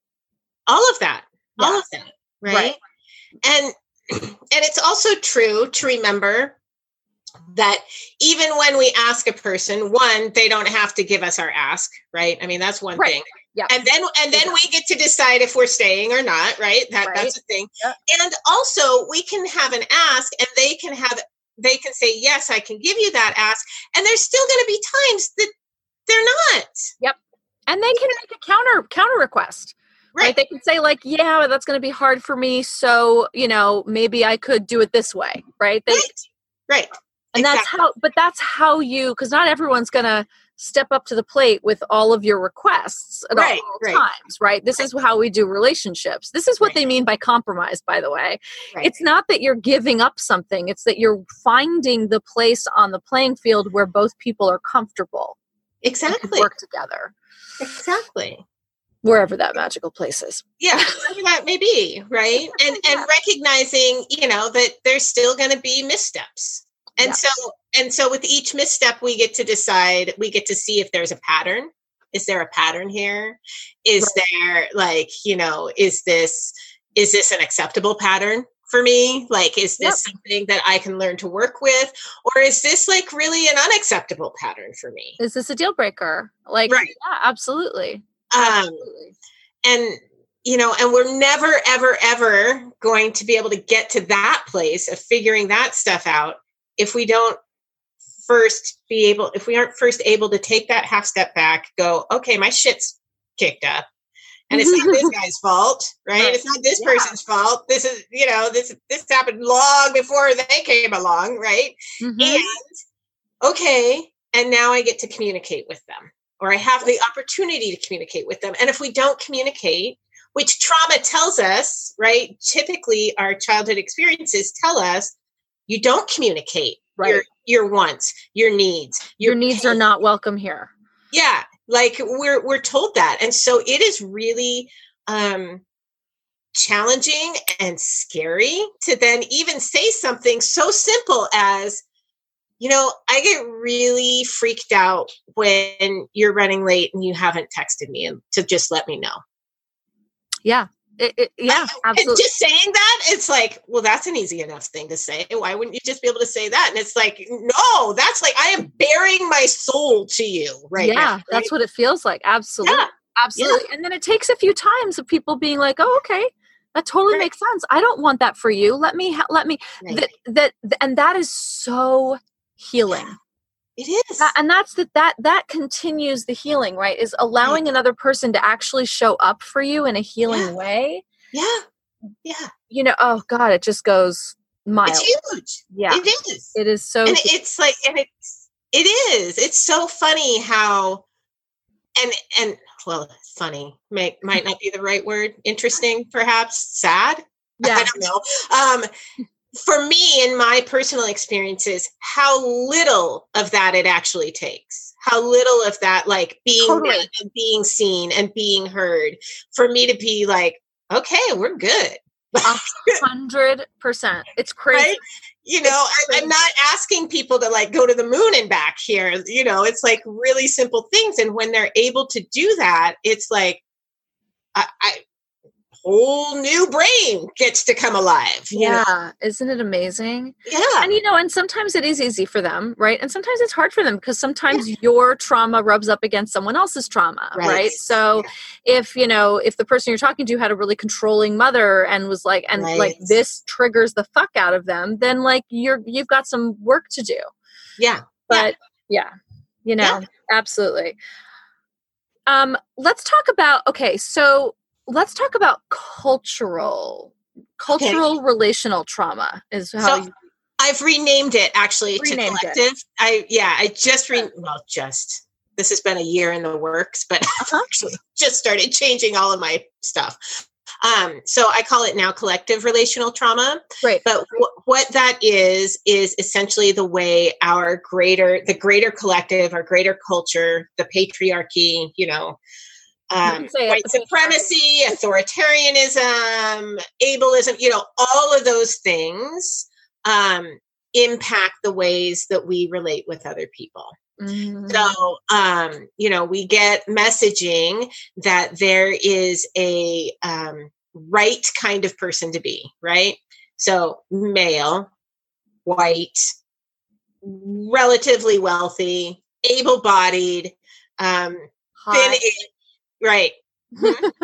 All of that. All Yeah. of that. Right? Right. And and it's also true to remember that even when we ask a person, one, they don't have to give us our ask, right? I mean, that's one Right. thing. Yeah. And then and then we get to decide if we're staying or not, right? That Right. that's a thing. Yeah. And also we can have an ask, and they can have they can say, yes, I can give you that ask. And there's still going to be times that they're not. And they can make a counter counter request. Right. Right. They can say like, yeah, that's going to be hard for me. So, you know, maybe I could do it this way. Right. They, Right. Right. and that's Exactly. how, but that's how you, because not everyone's going to step up to the plate with all of your requests at Right, all right. times. Right. This is how we do relationships. This is what Right. they mean by compromise, by the way. Right. It's not that you're giving up something. It's that you're finding the place on the playing field where both people are comfortable and can Exactly. work together, Exactly. wherever that magical place is. Yeah, whatever that may be, right? And and recognizing, you know, that there's still going to be missteps. And Yeah. so and so with each misstep we get to decide, we get to see if there's a pattern. Is there a pattern here? Is there like, you know, is this is this an acceptable pattern for me? Like, is this Yep. something that I can learn to work with? Or is this like really an unacceptable pattern for me? Is this a deal breaker? Like, Right. yeah, absolutely. Um, Absolutely. and you know, and we're never ever ever going to be able to get to that place of figuring that stuff out if we don't first be able if we aren't first able to take that half step back, go, okay, my shit's kicked up, and it's not this guy's fault, right? Right. It's not this Yeah. person's fault. This is, you know, this this happened long before they came along, right? Mhm. And okay, and now I get to communicate with them, or I have the opportunity to communicate with them. And if we don't communicate, which trauma tells us, right? Typically our childhood experiences tell us you don't communicate Right. your your wants, your needs. Your needs are pain. not welcome here. Yeah, like we're we're told that. And so it is really um challenging and scary to then even say something so simple as, you know, I get really freaked out when you're running late and you haven't texted me and to just let me know. Yeah. It, it, yeah, And absolutely. just saying that, it's like, well, that's an easy enough thing to say. Why wouldn't you just be able to say that? And it's like, no, that's like, I am bearing my soul to you right yeah, now. Right? that's what it feels like. Absolutely. Yeah. Absolutely. And then it takes a few times of people being like, oh, okay, that totally Right. makes sense. I don't want that for you. Let me, ha- let me, Right. that, that, and that is so healing. It is. That, and that's that that that continues the healing, right? Is allowing another person to actually show up for you in a healing Yeah. way. Yeah. Yeah. You know, oh God, it just goes miles. It's huge. Yeah. It is. It is so and it's like, and it's, it is, it's so funny how, and, and well, funny may, might not be the right word. Interesting, perhaps. Sad. yeah. I don't know. Um, for me, in my personal experiences, how little of that it actually takes. How little of that, like being Totally. met and being seen and being heard, for me to be like, okay, we're good. A hundred percent. It's crazy. Right? You know, I, I'm not asking people to like go to the moon and back here. You know, it's like really simple things. And when they're able to do that, it's like, I, I whole new brain gets to come alive. You Yeah. know? Isn't it amazing? Yeah. And, you know, and sometimes it is easy for them, right? And sometimes it's hard for them because sometimes yeah. your trauma rubs up against someone else's trauma, right? right? So yeah. if, you know, if the person you're talking to had a really controlling mother and was like, and right. like this triggers the fuck out of them, then like you're, you've got some work to do. Yeah. But yeah, yeah you know, yeah. absolutely. Um, let's talk about, okay, so let's talk about cultural, cultural okay. relational trauma is how so, you I've renamed it actually renamed to collective. It. I, yeah, I just, re- well, just, this has been a year in the works, but uh-huh. I've actually just started changing all of my stuff. Um, so I call it now collective relational trauma. Right. But w- what that is, is essentially the way our greater, the greater collective, our greater culture, the patriarchy, you know, um, white supremacy, authoritarianism, ableism, you know, all of those things um, impact the ways that we relate with other people. Mm-hmm. So, um, you know, we get messaging that there is a um, right kind of person to be, right? So male, white, relatively wealthy, able-bodied, um, thin, right. Mm-hmm.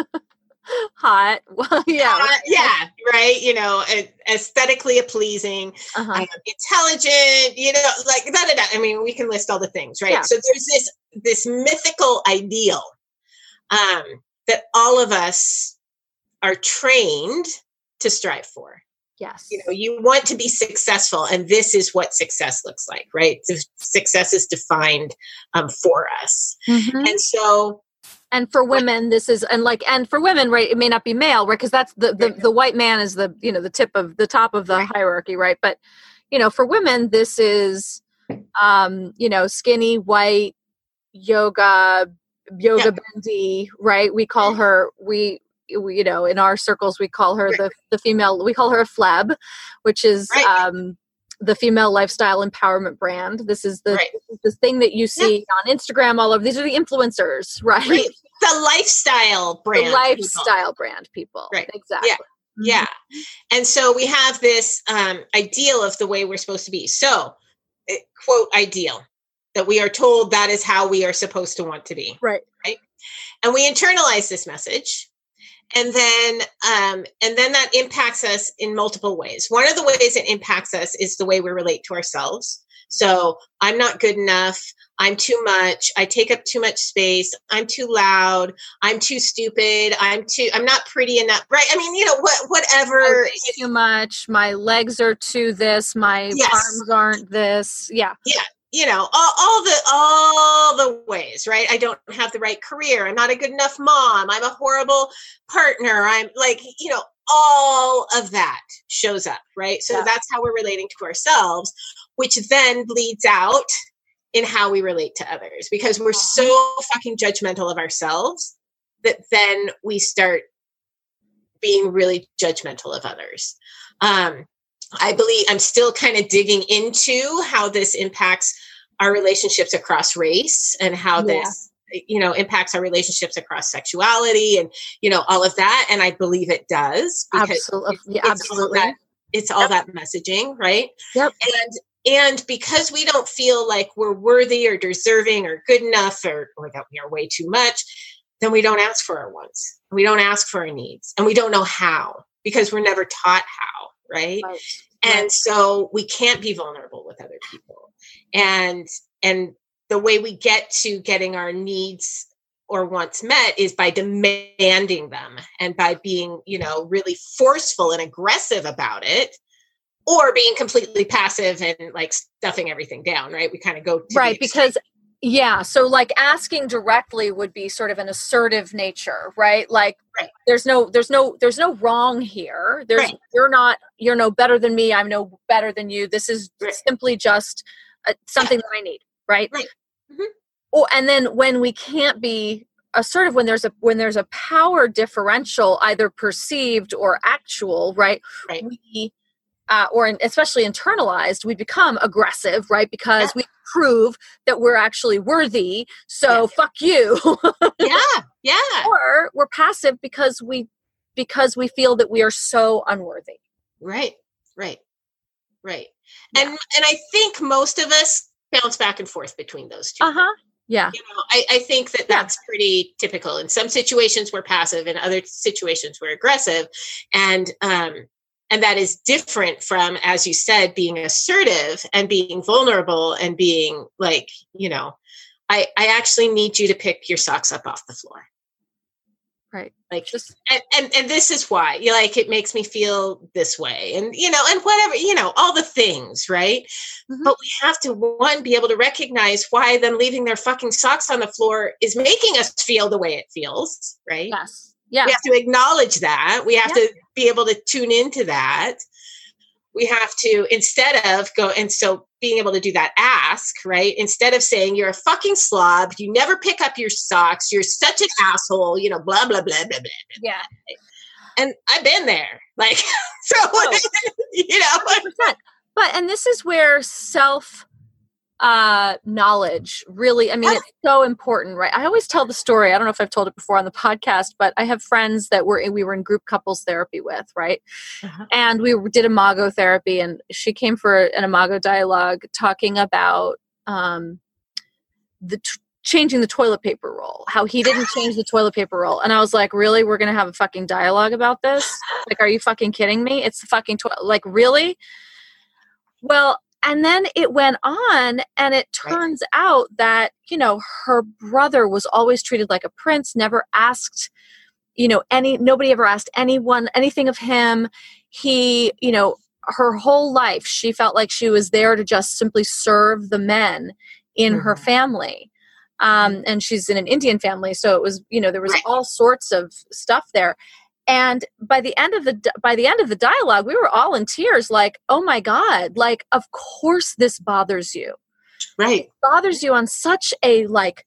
Hot. Well, yeah. Uh, yeah. Right. You know, aesthetically pleasing, uh-huh. um, intelligent, you know, like da, da, da. I mean, we can list all the things, right? Yeah. So there's this, this mythical ideal um, that all of us are trained to strive for. Yes. You know, you want to be successful, and this is what success looks like, right? So success is defined um, for us. Mm-hmm. And so, And for women, this is, and like, and for women, right, it may not be male, right? Because that's the, the, the white man is the, you know, the tip of the top of the right. hierarchy, right? But, you know, for women, this is, um, you know, skinny, white, yoga, yoga yeah. bendy, right? We call her, we, we, you know, in our circles, we call her right. the, the female, we call her a F L A B, which is, right. um, the female lifestyle empowerment brand. This is the, right. the thing that you see yeah. on Instagram all over. These are the influencers, right? right. The lifestyle brand. The lifestyle people. brand people. Right. Exactly. Yeah. Mm-hmm. Yeah. And so we have this um, ideal of the way we're supposed to be. So, quote, ideal, that we are told that is how we are supposed to want to be. Right. Right. And we internalize this message. And then, um, and then that impacts us in multiple ways. One of the ways it impacts us is the way we relate to ourselves. So I'm not good enough. I'm too much. I take up too much space. I'm too loud. I'm too stupid. I'm too, I'm not pretty enough. Right. I mean, you know, what, whatever. Too much. My legs are too this. My yes. arms aren't this. Yeah. Yeah. You know, all, all the, all the ways, right? I don't have the right career. I'm not a good enough mom. I'm a horrible partner. I'm like, you know, all of that shows up, right? So yeah. that's how we're relating to ourselves, which then bleeds out in how we relate to others, because we're so fucking judgmental of ourselves that then we start being really judgmental of others. Um, I believe I'm still kind of digging into how this impacts our relationships across race and how yeah. this, you know, impacts our relationships across sexuality and, you know, all of that. And I believe it does. Because absolutely. It's, yeah, it's absolutely. All that, it's all yep. that messaging, right? Yep. And, and because we don't feel like we're worthy or deserving or good enough or, or that we are way too much, then we don't ask for our wants. We don't ask for our needs, and we don't know how because we're never taught how. Right? right. And right. so we can't be vulnerable with other people. And, and the way we get to getting our needs or wants met is by demanding them and by being, you know, really forceful and aggressive about it, or being completely passive and like stuffing everything down. Right. We kind of go to right. Because yeah. So like asking directly would be sort of an assertive nature, right? Like right. there's no, there's no, there's no wrong here. There's, right. you're not, you're no better than me. I'm no better than you. This is right. simply just uh, something yeah. that I need. Right. right. Mm-hmm. Oh, and then when we can't be assertive, when there's a when there's a power differential, either perceived or actual, right? Right. We uh, or in, especially internalized, we become aggressive, right? Because yeah. we prove that we're actually worthy. So yeah. fuck you. yeah, yeah. Or we're passive because we because we feel that we are so unworthy. Right, right, right. Yeah. And and I think most of us bounce back and forth between those two. Uh huh. Yeah. You know, I, I think that that's pretty typical. In some situations, we're passive. In other situations, we're aggressive. And, um, and that is different from, as you said, being assertive and being vulnerable and being like, you know, I, I actually need you to pick your socks up off the floor. Right. Like, just, and, and, and this is why, you like, it makes me feel this way, and, you know, and whatever, you know, all the things, right. Mm-hmm. But we have to, one, be able to recognize why them leaving their fucking socks on the floor is making us feel the way it feels. Right. Yes. Yeah. We have to acknowledge that. We have yeah. to be able to tune into that. We have to, instead of go, and so being able to do that ask, right? Instead of saying you're a fucking slob, you never pick up your socks, you're such an asshole, you know, blah, blah, blah, blah, blah. Yeah. And I've been there. Like, so, oh. you know. one hundred percent. But, and this is where self uh, knowledge really, I mean, it's so important, right? I always tell the story. I don't know if I've told it before on the podcast, but I have friends that were, we were in group couples therapy with, right? Uh-huh. And we did imago therapy, and she came for an imago dialogue talking about um, the t- changing the toilet paper roll, how he didn't change the toilet paper roll. And I was like, really? We're going to have a fucking dialogue about this? Like, are you fucking kidding me? It's the fucking toilet. Like, really? Well, and then it went on, and it turns right. out that, you know, her brother was always treated like a prince, never asked, you know, any, nobody ever asked anyone anything of him. He, you know, her whole life, she felt like she was there to just simply serve the men in mm-hmm. her family. Um, and she's in an Indian family. So it was, you know, there was right. all sorts of stuff there. And by the end of the by the end of the dialogue, we were all in tears, like, oh my God, like, of course this bothers you. Right. It bothers you on such a, like,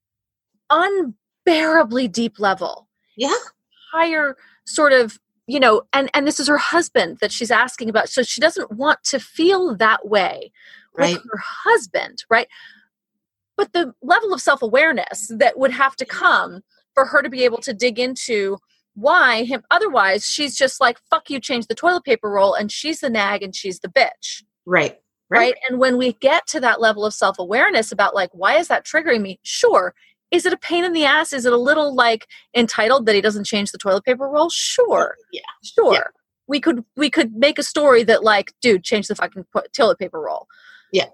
unbearably deep level. Yeah. Higher sort of, you know, and, and this is her husband that she's asking about. So she doesn't want to feel that way with right. her husband, right? But the level of self-awareness that would have to come for her to be able to dig into why him, otherwise she's just like, fuck you, change the toilet paper roll, and she's the nag and she's the bitch. Right. Right. Right. And when we get to that level of self-awareness about, like, why is that triggering me? Sure. Is it a pain in the ass? Is it a little, like, entitled that he doesn't change the toilet paper roll? Sure. Yeah. Sure. Yeah. We could, we could make a story that, like, dude, change the fucking toilet paper roll. Yeah.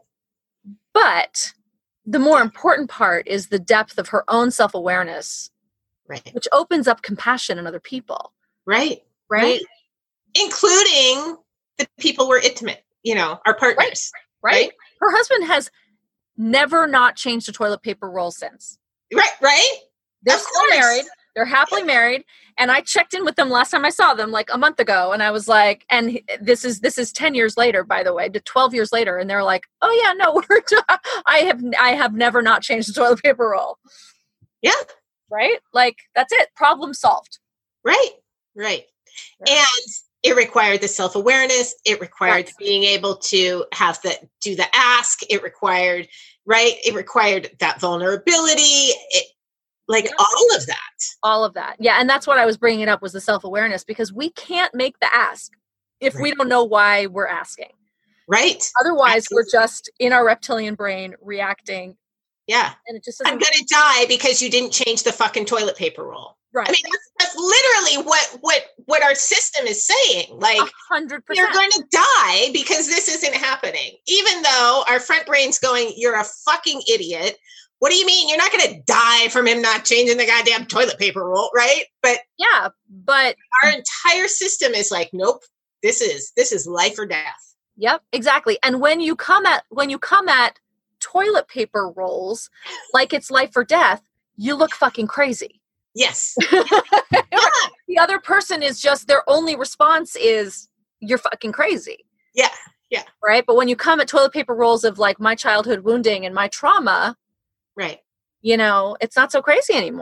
But the more important part is the depth of her own self-awareness. Right. Which opens up compassion in other people. Right. Right. Right. Including the people we're intimate, you know, our partners. Right. Right. right. Her husband has never not changed a toilet paper roll since. Right. Right. They're of still course. married. They're happily married. And I checked in with them last time I saw them, like a month ago. And I was like, and this is, this is ten years later, by the way, to twelve years later. And they're like, oh yeah, no, we're, t- I have, I have never not changed the toilet paper roll. Yeah. Right? Like, that's it. Problem solved. Right. Right. right. And it required the self-awareness. It required right. being able to have the, do the ask. It required, right. It required that vulnerability. It, like yeah. all of that. All of that. Yeah. And that's what I was bringing up, was the self-awareness, because we can't make the ask if right. we don't know why we're asking. Right. Otherwise, Absolutely. we're just in our reptilian brain reacting. Yeah. And it just I'm going to die because you didn't change the fucking toilet paper roll. Right. I mean, that's, that's literally what, what, what our system is saying. Like, one hundred percent. You're going to die because this isn't happening. Even though our front brain's going, you're a fucking idiot. What do you mean? You're not going to die from him not changing the goddamn toilet paper roll, right? But yeah, but our entire system is like, nope, this is, this is life or death. Yep, exactly. And when you come at, when you come at toilet paper rolls like it's life or death, you look fucking crazy. Yes. Yeah. The other person is just, their only response is, you're fucking crazy. Yeah. Yeah. Right. But when you come at toilet paper rolls of, like, my childhood wounding and my trauma, right. you know, it's not so crazy anymore.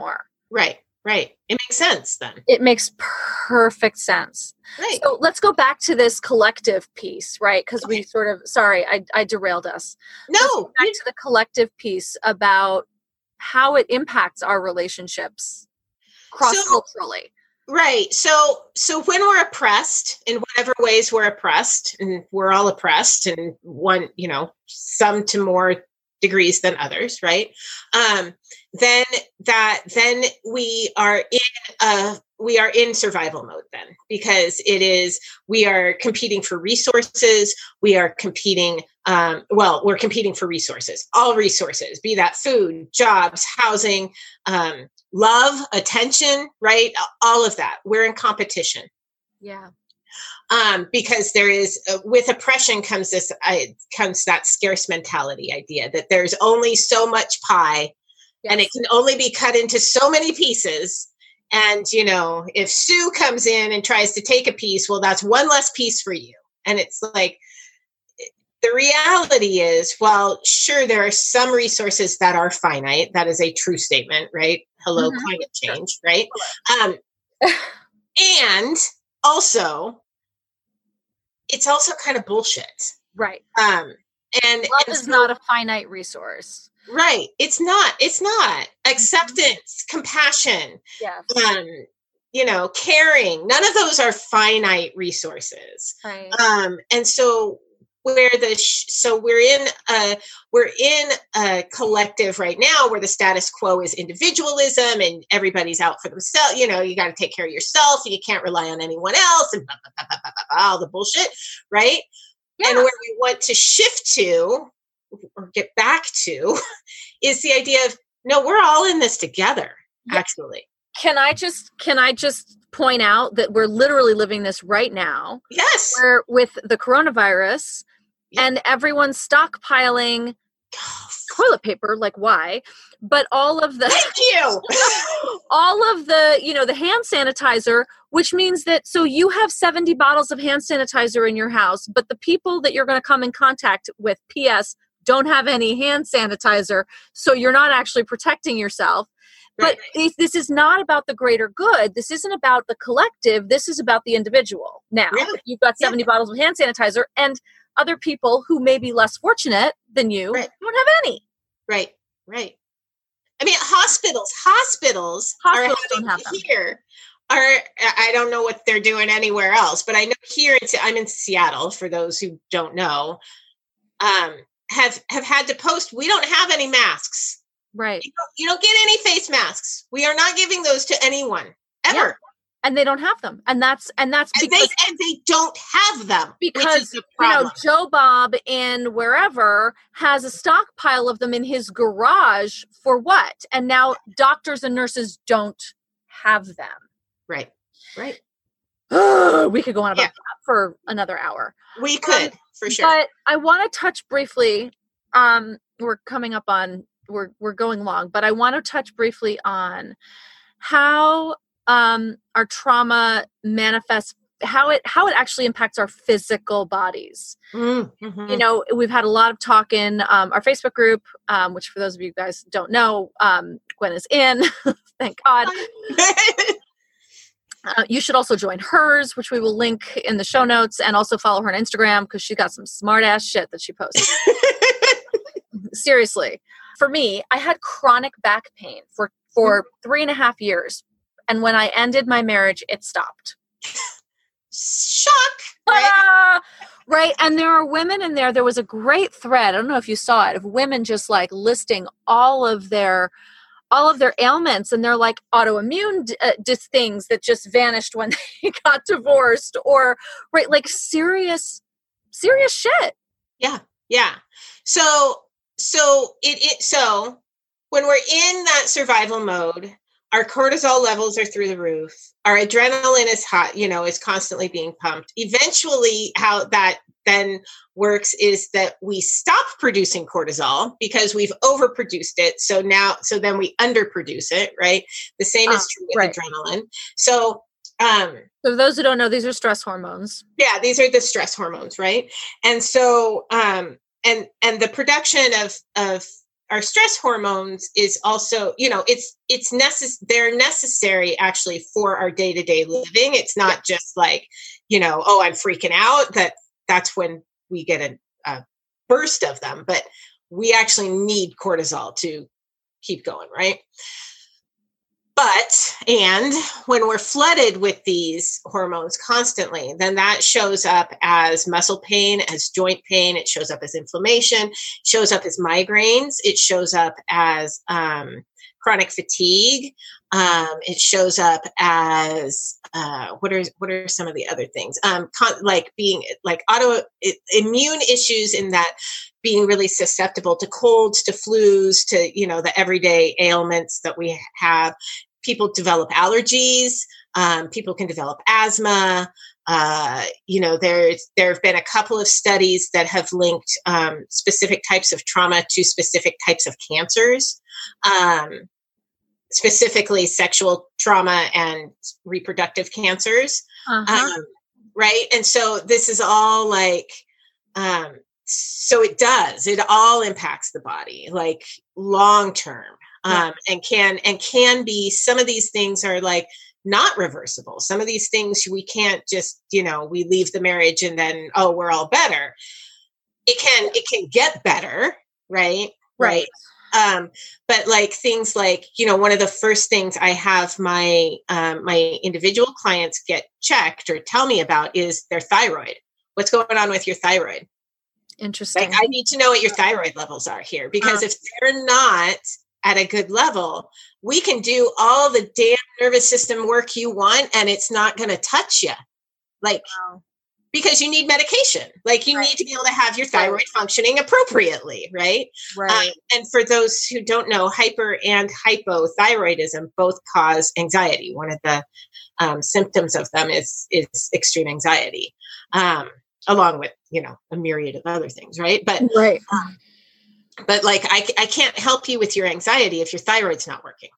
Right. Right. It makes sense then. It makes perfect sense. Right. So let's go back to this collective piece, right? Because Okay. we sort of, sorry, I, I derailed us. Let's No. go back to the collective piece about how it impacts our relationships cross-culturally. Right. So, so when we're oppressed in whatever ways we're oppressed, and we're all oppressed, and one, you know, some to more degrees than others, right? Um, then that, then we are in a, we are in survival mode then, because it is, we are competing for resources. We are competing, um, well, we're competing for resources, all resources, be that food, jobs, housing, um, love, attention, right? All of that. We're in competition. Yeah. Um, because there is, uh, with oppression comes this, uh, comes that scarce mentality idea that there's only so much pie, yes, and it can only be cut into so many pieces. And, you know, if Sue comes in and tries to take a piece, well, that's one less piece for you. And it's like, the reality is, well, sure, there are some resources that are finite. That is a true statement, right? Hello, mm-hmm. Climate change, right? Um, and also, it's also kind of bullshit. Right. Um, and love and is so, not a finite resource. Right. It's not. It's not. Acceptance, mm-hmm. compassion, yes. um, you know, caring. None of those are finite resources. Right. Um, and so where the sh- so we're in a we're in a collective right now where the status quo is individualism and everybody's out for themselves. You know, you got to take care of yourself. You can't rely on anyone else, and blah, blah, blah, blah, blah, blah, all the bullshit, right? Yeah. And where we want to shift to or get back to is the idea of no, we're all in this together. Yeah. Actually, can I just can I just point out that we're literally living this right now? Yes, where with the coronavirus. Yeah. And everyone's stockpiling toilet paper, like why? But all of the thank you, all of the you know the hand sanitizer, which means that so you have seventy bottles of hand sanitizer in your house, but the people that you're going to come in contact with, P S, don't have any hand sanitizer, so you're not actually protecting yourself. But right. this is not about the greater good. This isn't about the collective. This is about the individual. Now, yeah. you've got seventy yeah. bottles of hand sanitizer, and other people who may be less fortunate than you right. don't have any. Right, right. I mean, hospitals, hospitals, hospitals are don't have them. Here are, I don't know what they're doing anywhere else, but I know here, in, I'm in Seattle, for those who don't know, um, have, have had to post, we don't have any masks. Right. You don't, you don't get any face masks. We are not giving those to anyone, ever. Yeah. And they don't have them. And that's, and that's and because they, and they don't have them. Because, you know, Joe Bob in wherever has a stockpile of them in his garage for what? And now doctors and nurses don't have them. Right. Right. We could go on about yeah. that for another hour. We could, um, for sure. But I want to touch briefly, um, we're coming up on, we're, we're going long, but I want to touch briefly on how um, our trauma manifests, how it, how it actually impacts our physical bodies. Mm-hmm. You know, we've had a lot of talk in um, our Facebook group, um, which for those of you guys who don't know, um, Gwen is in, thank God. Uh, you should also join hers, which we will link in the show notes, and also follow her on Instagram because she got some smart ass shit that she posts. Seriously. For me, I had chronic back pain for, for three and a half years. And when I ended my marriage, it stopped. Shock. Right? Right. And there are women in there. There was a great thread. I don't know if you saw it, of women just like listing all of their, all of their ailments, and they're like autoimmune uh, dis- things that just vanished when they got divorced, or right, like serious, serious shit. Yeah. Yeah. So, so it, it, so when we're in that survival mode, our cortisol levels are through the roof. Our adrenaline is hot, you know, is constantly being pumped. Eventually, how that then works is that we stop producing cortisol because we've overproduced it. So now, so then we underproduce it, right? The same is true with right. adrenaline. So, um, so those who don't know, these are stress hormones. Yeah, these are the stress hormones, right? And so, um, and and the production of of our stress hormones is also, you know, it's, it's necess- they're necessary actually for our day-to-day living. It's not just like, you know, oh, I'm freaking out, that that's when we get a, a burst of them, but we actually need cortisol to keep going. Right. But, and when we're flooded with these hormones constantly, then that shows up as muscle pain, as joint pain. It shows up as inflammation, shows up as migraines. It shows up as um, chronic fatigue. Um, it shows up as, uh, what are, what are some of the other things? Um, con- like being like auto it, immune issues, in that being really susceptible to colds, to flus, to, you know, the everyday ailments that we have. People develop allergies. Um, people can develop asthma. Uh, you know, there's, there have been a couple of studies that have linked um, specific types of trauma to specific types of cancers, um, specifically sexual trauma and reproductive cancers. Uh-huh. Um, right. And so this is all like, um, so it does, it all impacts the body, like long term. Um, and can, and can be, some of these things are like not reversible. Some of these things we can't just, you know, we leave the marriage and then, oh, we're all better. It can, it can get better. Right. Right. Um, but like things like, you know, one of the first things I have my, um, my individual clients get checked or tell me about is their thyroid. What's going on with your thyroid? Interesting. Like, I need to know what your thyroid levels are here, because Uh. if they're not at a good level, we can do all the damn nervous system work you want, and it's not going to touch you. Like, Wow. because you need medication. Like, you Right. need to be able to have your thyroid functioning appropriately. Right. Right. Um, and for those who don't know, hyper and hypothyroidism both cause anxiety. One of the um, symptoms of them is, is extreme anxiety, um, along with, you know, a myriad of other things. Right. But, Right. um, but like, I, I can't help you with your anxiety if your thyroid's not working.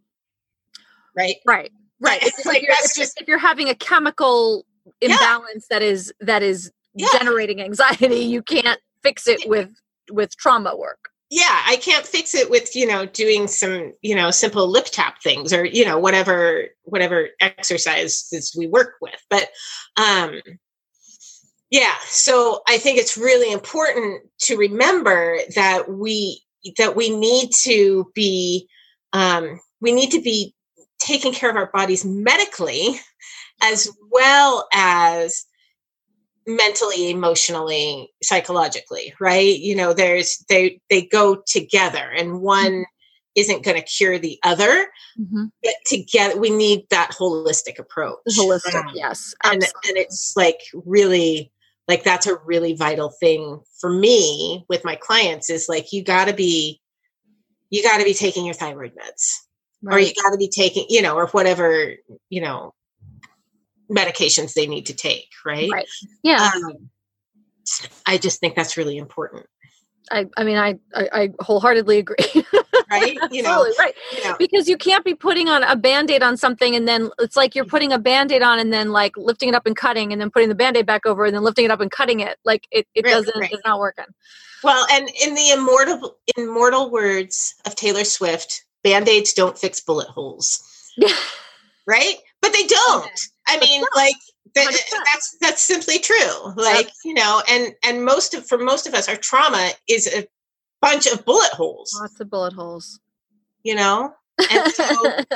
Right. Right. Right. It's If, like, you're, that's if, just, if you're having a chemical imbalance that is that is Yeah. generating anxiety, you can't fix it with with trauma work. yeah, I can't fix it with, you know, doing some, you know, simple lip tap things, or, you know, whatever, whatever exercises we work with. But, um, yeah, so I think it's really important to remember that we, that we need to be, um, we need to be taking care of our bodies medically, as well as mentally, emotionally, psychologically, right? You know, there's, they, they go together, and one mm-hmm. isn't going to cure the other, mm-hmm. but together we need that holistic approach. Holistic. Um, yes. And, and it's like really, like, that's a really vital thing for me with my clients, is like, you gotta be, you gotta be taking your thyroid meds, right. Or you gotta be taking, you know, or whatever, you know, medications they need to take. Right. Right. Yeah. Um, I just think that's really important. I, I mean, I, I, I wholeheartedly agree. Right. You know, Absolutely, right. You know. Because you can't be putting on a Band-Aid on something, and then it's like you're putting a Band-Aid on and then like lifting it up and cutting, and then putting the Band-Aid back over and then lifting it up and cutting it. Like it, it right, doesn't, right. It's not working. Well, and in the immortal, immortal words of Taylor Swift, Band-Aids don't fix bullet holes. Right. But they don't. Okay. I mean, no. like, that, that's that's simply true. Like, you know, and and most of for most of us, our trauma is a bunch of bullet holes. Lots of bullet holes. You know, and so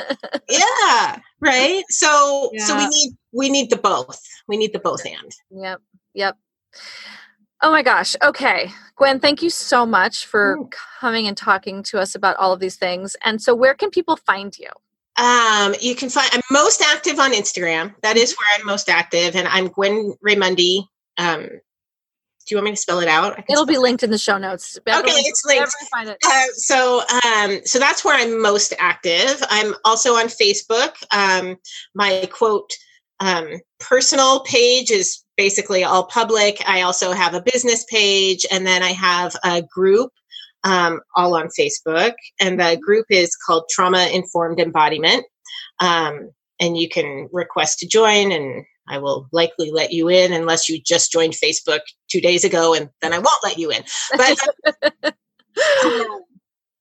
yeah, right. So yeah. so we need we need the both. We need the both and. Yep. Yep. Oh my gosh. Okay, Gwen, thank you so much for Ooh. coming and talking to us about all of these things. And so, where can people find you? Um, you can find, I'm most active on Instagram. That is where I'm most active. And I'm Gwen Raimondi. Um, do you want me to spell it out? It'll be linked in the show notes. Okay, it's linked. Find it. Uh, so, um, so that's where I'm most active. I'm also on Facebook. Um, my quote, um, personal page is basically all public. I also have a business page, and then I have a group Um, all on Facebook, and the group is called Trauma Informed Embodiment. Um, and you can request to join, and I will likely let you in, unless you just joined Facebook two days ago, and then I won't let you in. But um,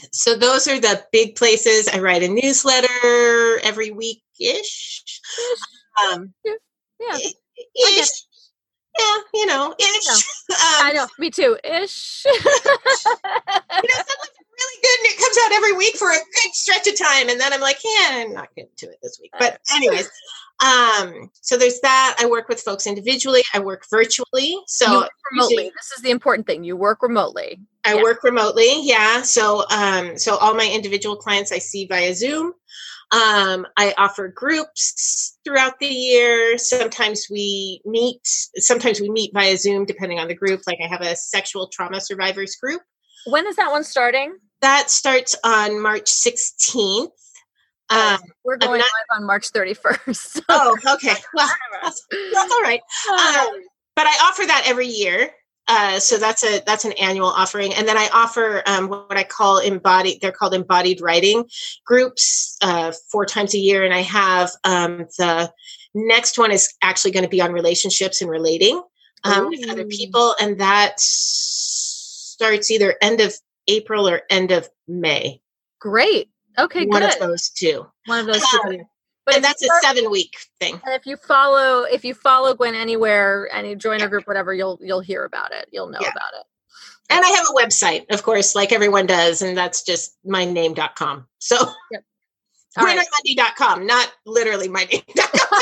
So those are the big places. I write a newsletter every week-ish. Um, yeah. yeah. Ish. Yeah, you know, ish. Yeah. Um, I know, me too, ish. you know, something's really good and it comes out every week for a good stretch of time. And then I'm like, yeah, I'm not getting to it this week. But anyways, um, so there's that. I work with folks individually. I work virtually. So you work remotely. This is the important thing. You work remotely. I yeah. work remotely. Yeah. So, um, so all my individual clients I see via Zoom. Um, I offer groups throughout the year. Sometimes we meet, sometimes we meet via Zoom, depending on the group. Like I have a sexual trauma survivors group. When is that one starting? That starts on March sixteenth. Um, We're going not, live on March thirty-first. So. Oh, okay. Well, that's, that's all right. Um, but I offer that every year. Uh, so that's a that's an annual offering, and then I offer um, what I call embodied. They're called embodied writing groups uh, four times a year, and I have um, the next one is actually going to be on relationships and relating um, with other people, and that starts either end of April or end of May. Great. Okay, one good. of those two. One of those um, two. But and that's a seven week thing. And if you follow, if you follow Gwen anywhere and you join a group, whatever, you'll you'll hear about it. You'll know yeah. about it. And I have a website, of course, like everyone does, and that's just my name dot com. So yep. Gwen Raimondi dot com, not literally my name dot com.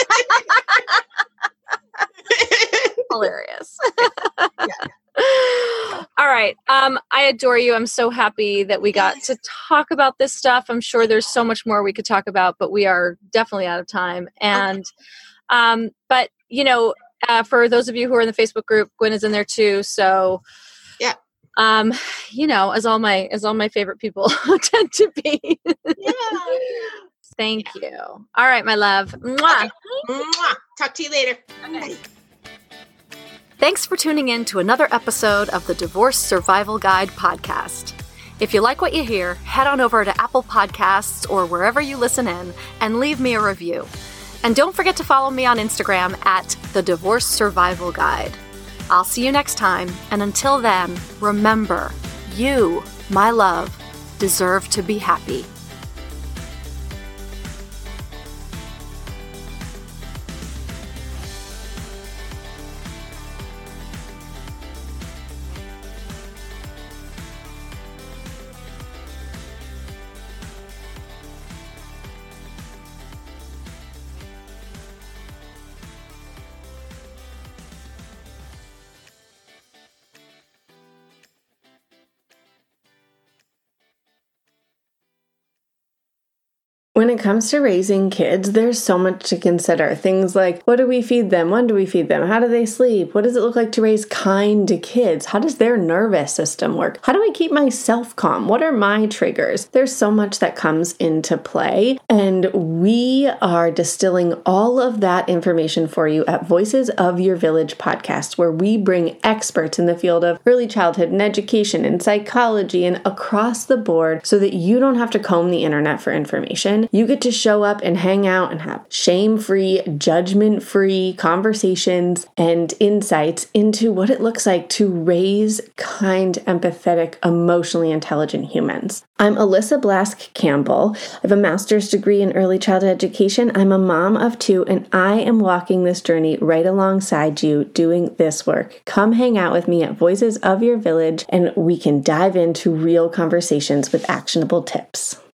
Hilarious. Yeah. All right. Um, I adore you. I'm so happy that we got to talk about this stuff. I'm sure there's so much more we could talk about, but we are definitely out of time. And, um, but you know, uh, for those of you who are in the Facebook group, Gwen is in there too. So, yeah. Um, you know, as all my, as all my favorite people tend to be. Yeah. Thank yeah. you. All right, my love. Mwah. Okay. Mwah. Talk to you later. Okay. Thanks for tuning in to another episode of the Divorce Survival Guide podcast. If you like what you hear, head on over to Apple Podcasts or wherever you listen in and leave me a review. And don't forget to follow me on Instagram at the Divorce Survival Guide. I'll see you next time, and until then, remember, you, my love, deserve to be happy. When it comes to raising kids, there's so much to consider. Things like, what do we feed them? When do we feed them? How do they sleep? What does it look like to raise kind kids? How does their nervous system work? How do I keep myself calm? What are my triggers? There's so much that comes into play, and we are distilling all of that information for you at Voices of Your Village podcast, where we bring experts in the field of early childhood and education and psychology and across the board so that you don't have to comb the internet for information. You get to show up and hang out and have shame-free, judgment-free conversations and insights into what it looks like to raise kind, empathetic, emotionally intelligent humans. I'm Alyssa Blask Campbell. I have a master's degree in early childhood education. I'm a mom of two, and I am walking this journey right alongside you doing this work. Come hang out with me at Voices of Your Village, and we can dive into real conversations with actionable tips.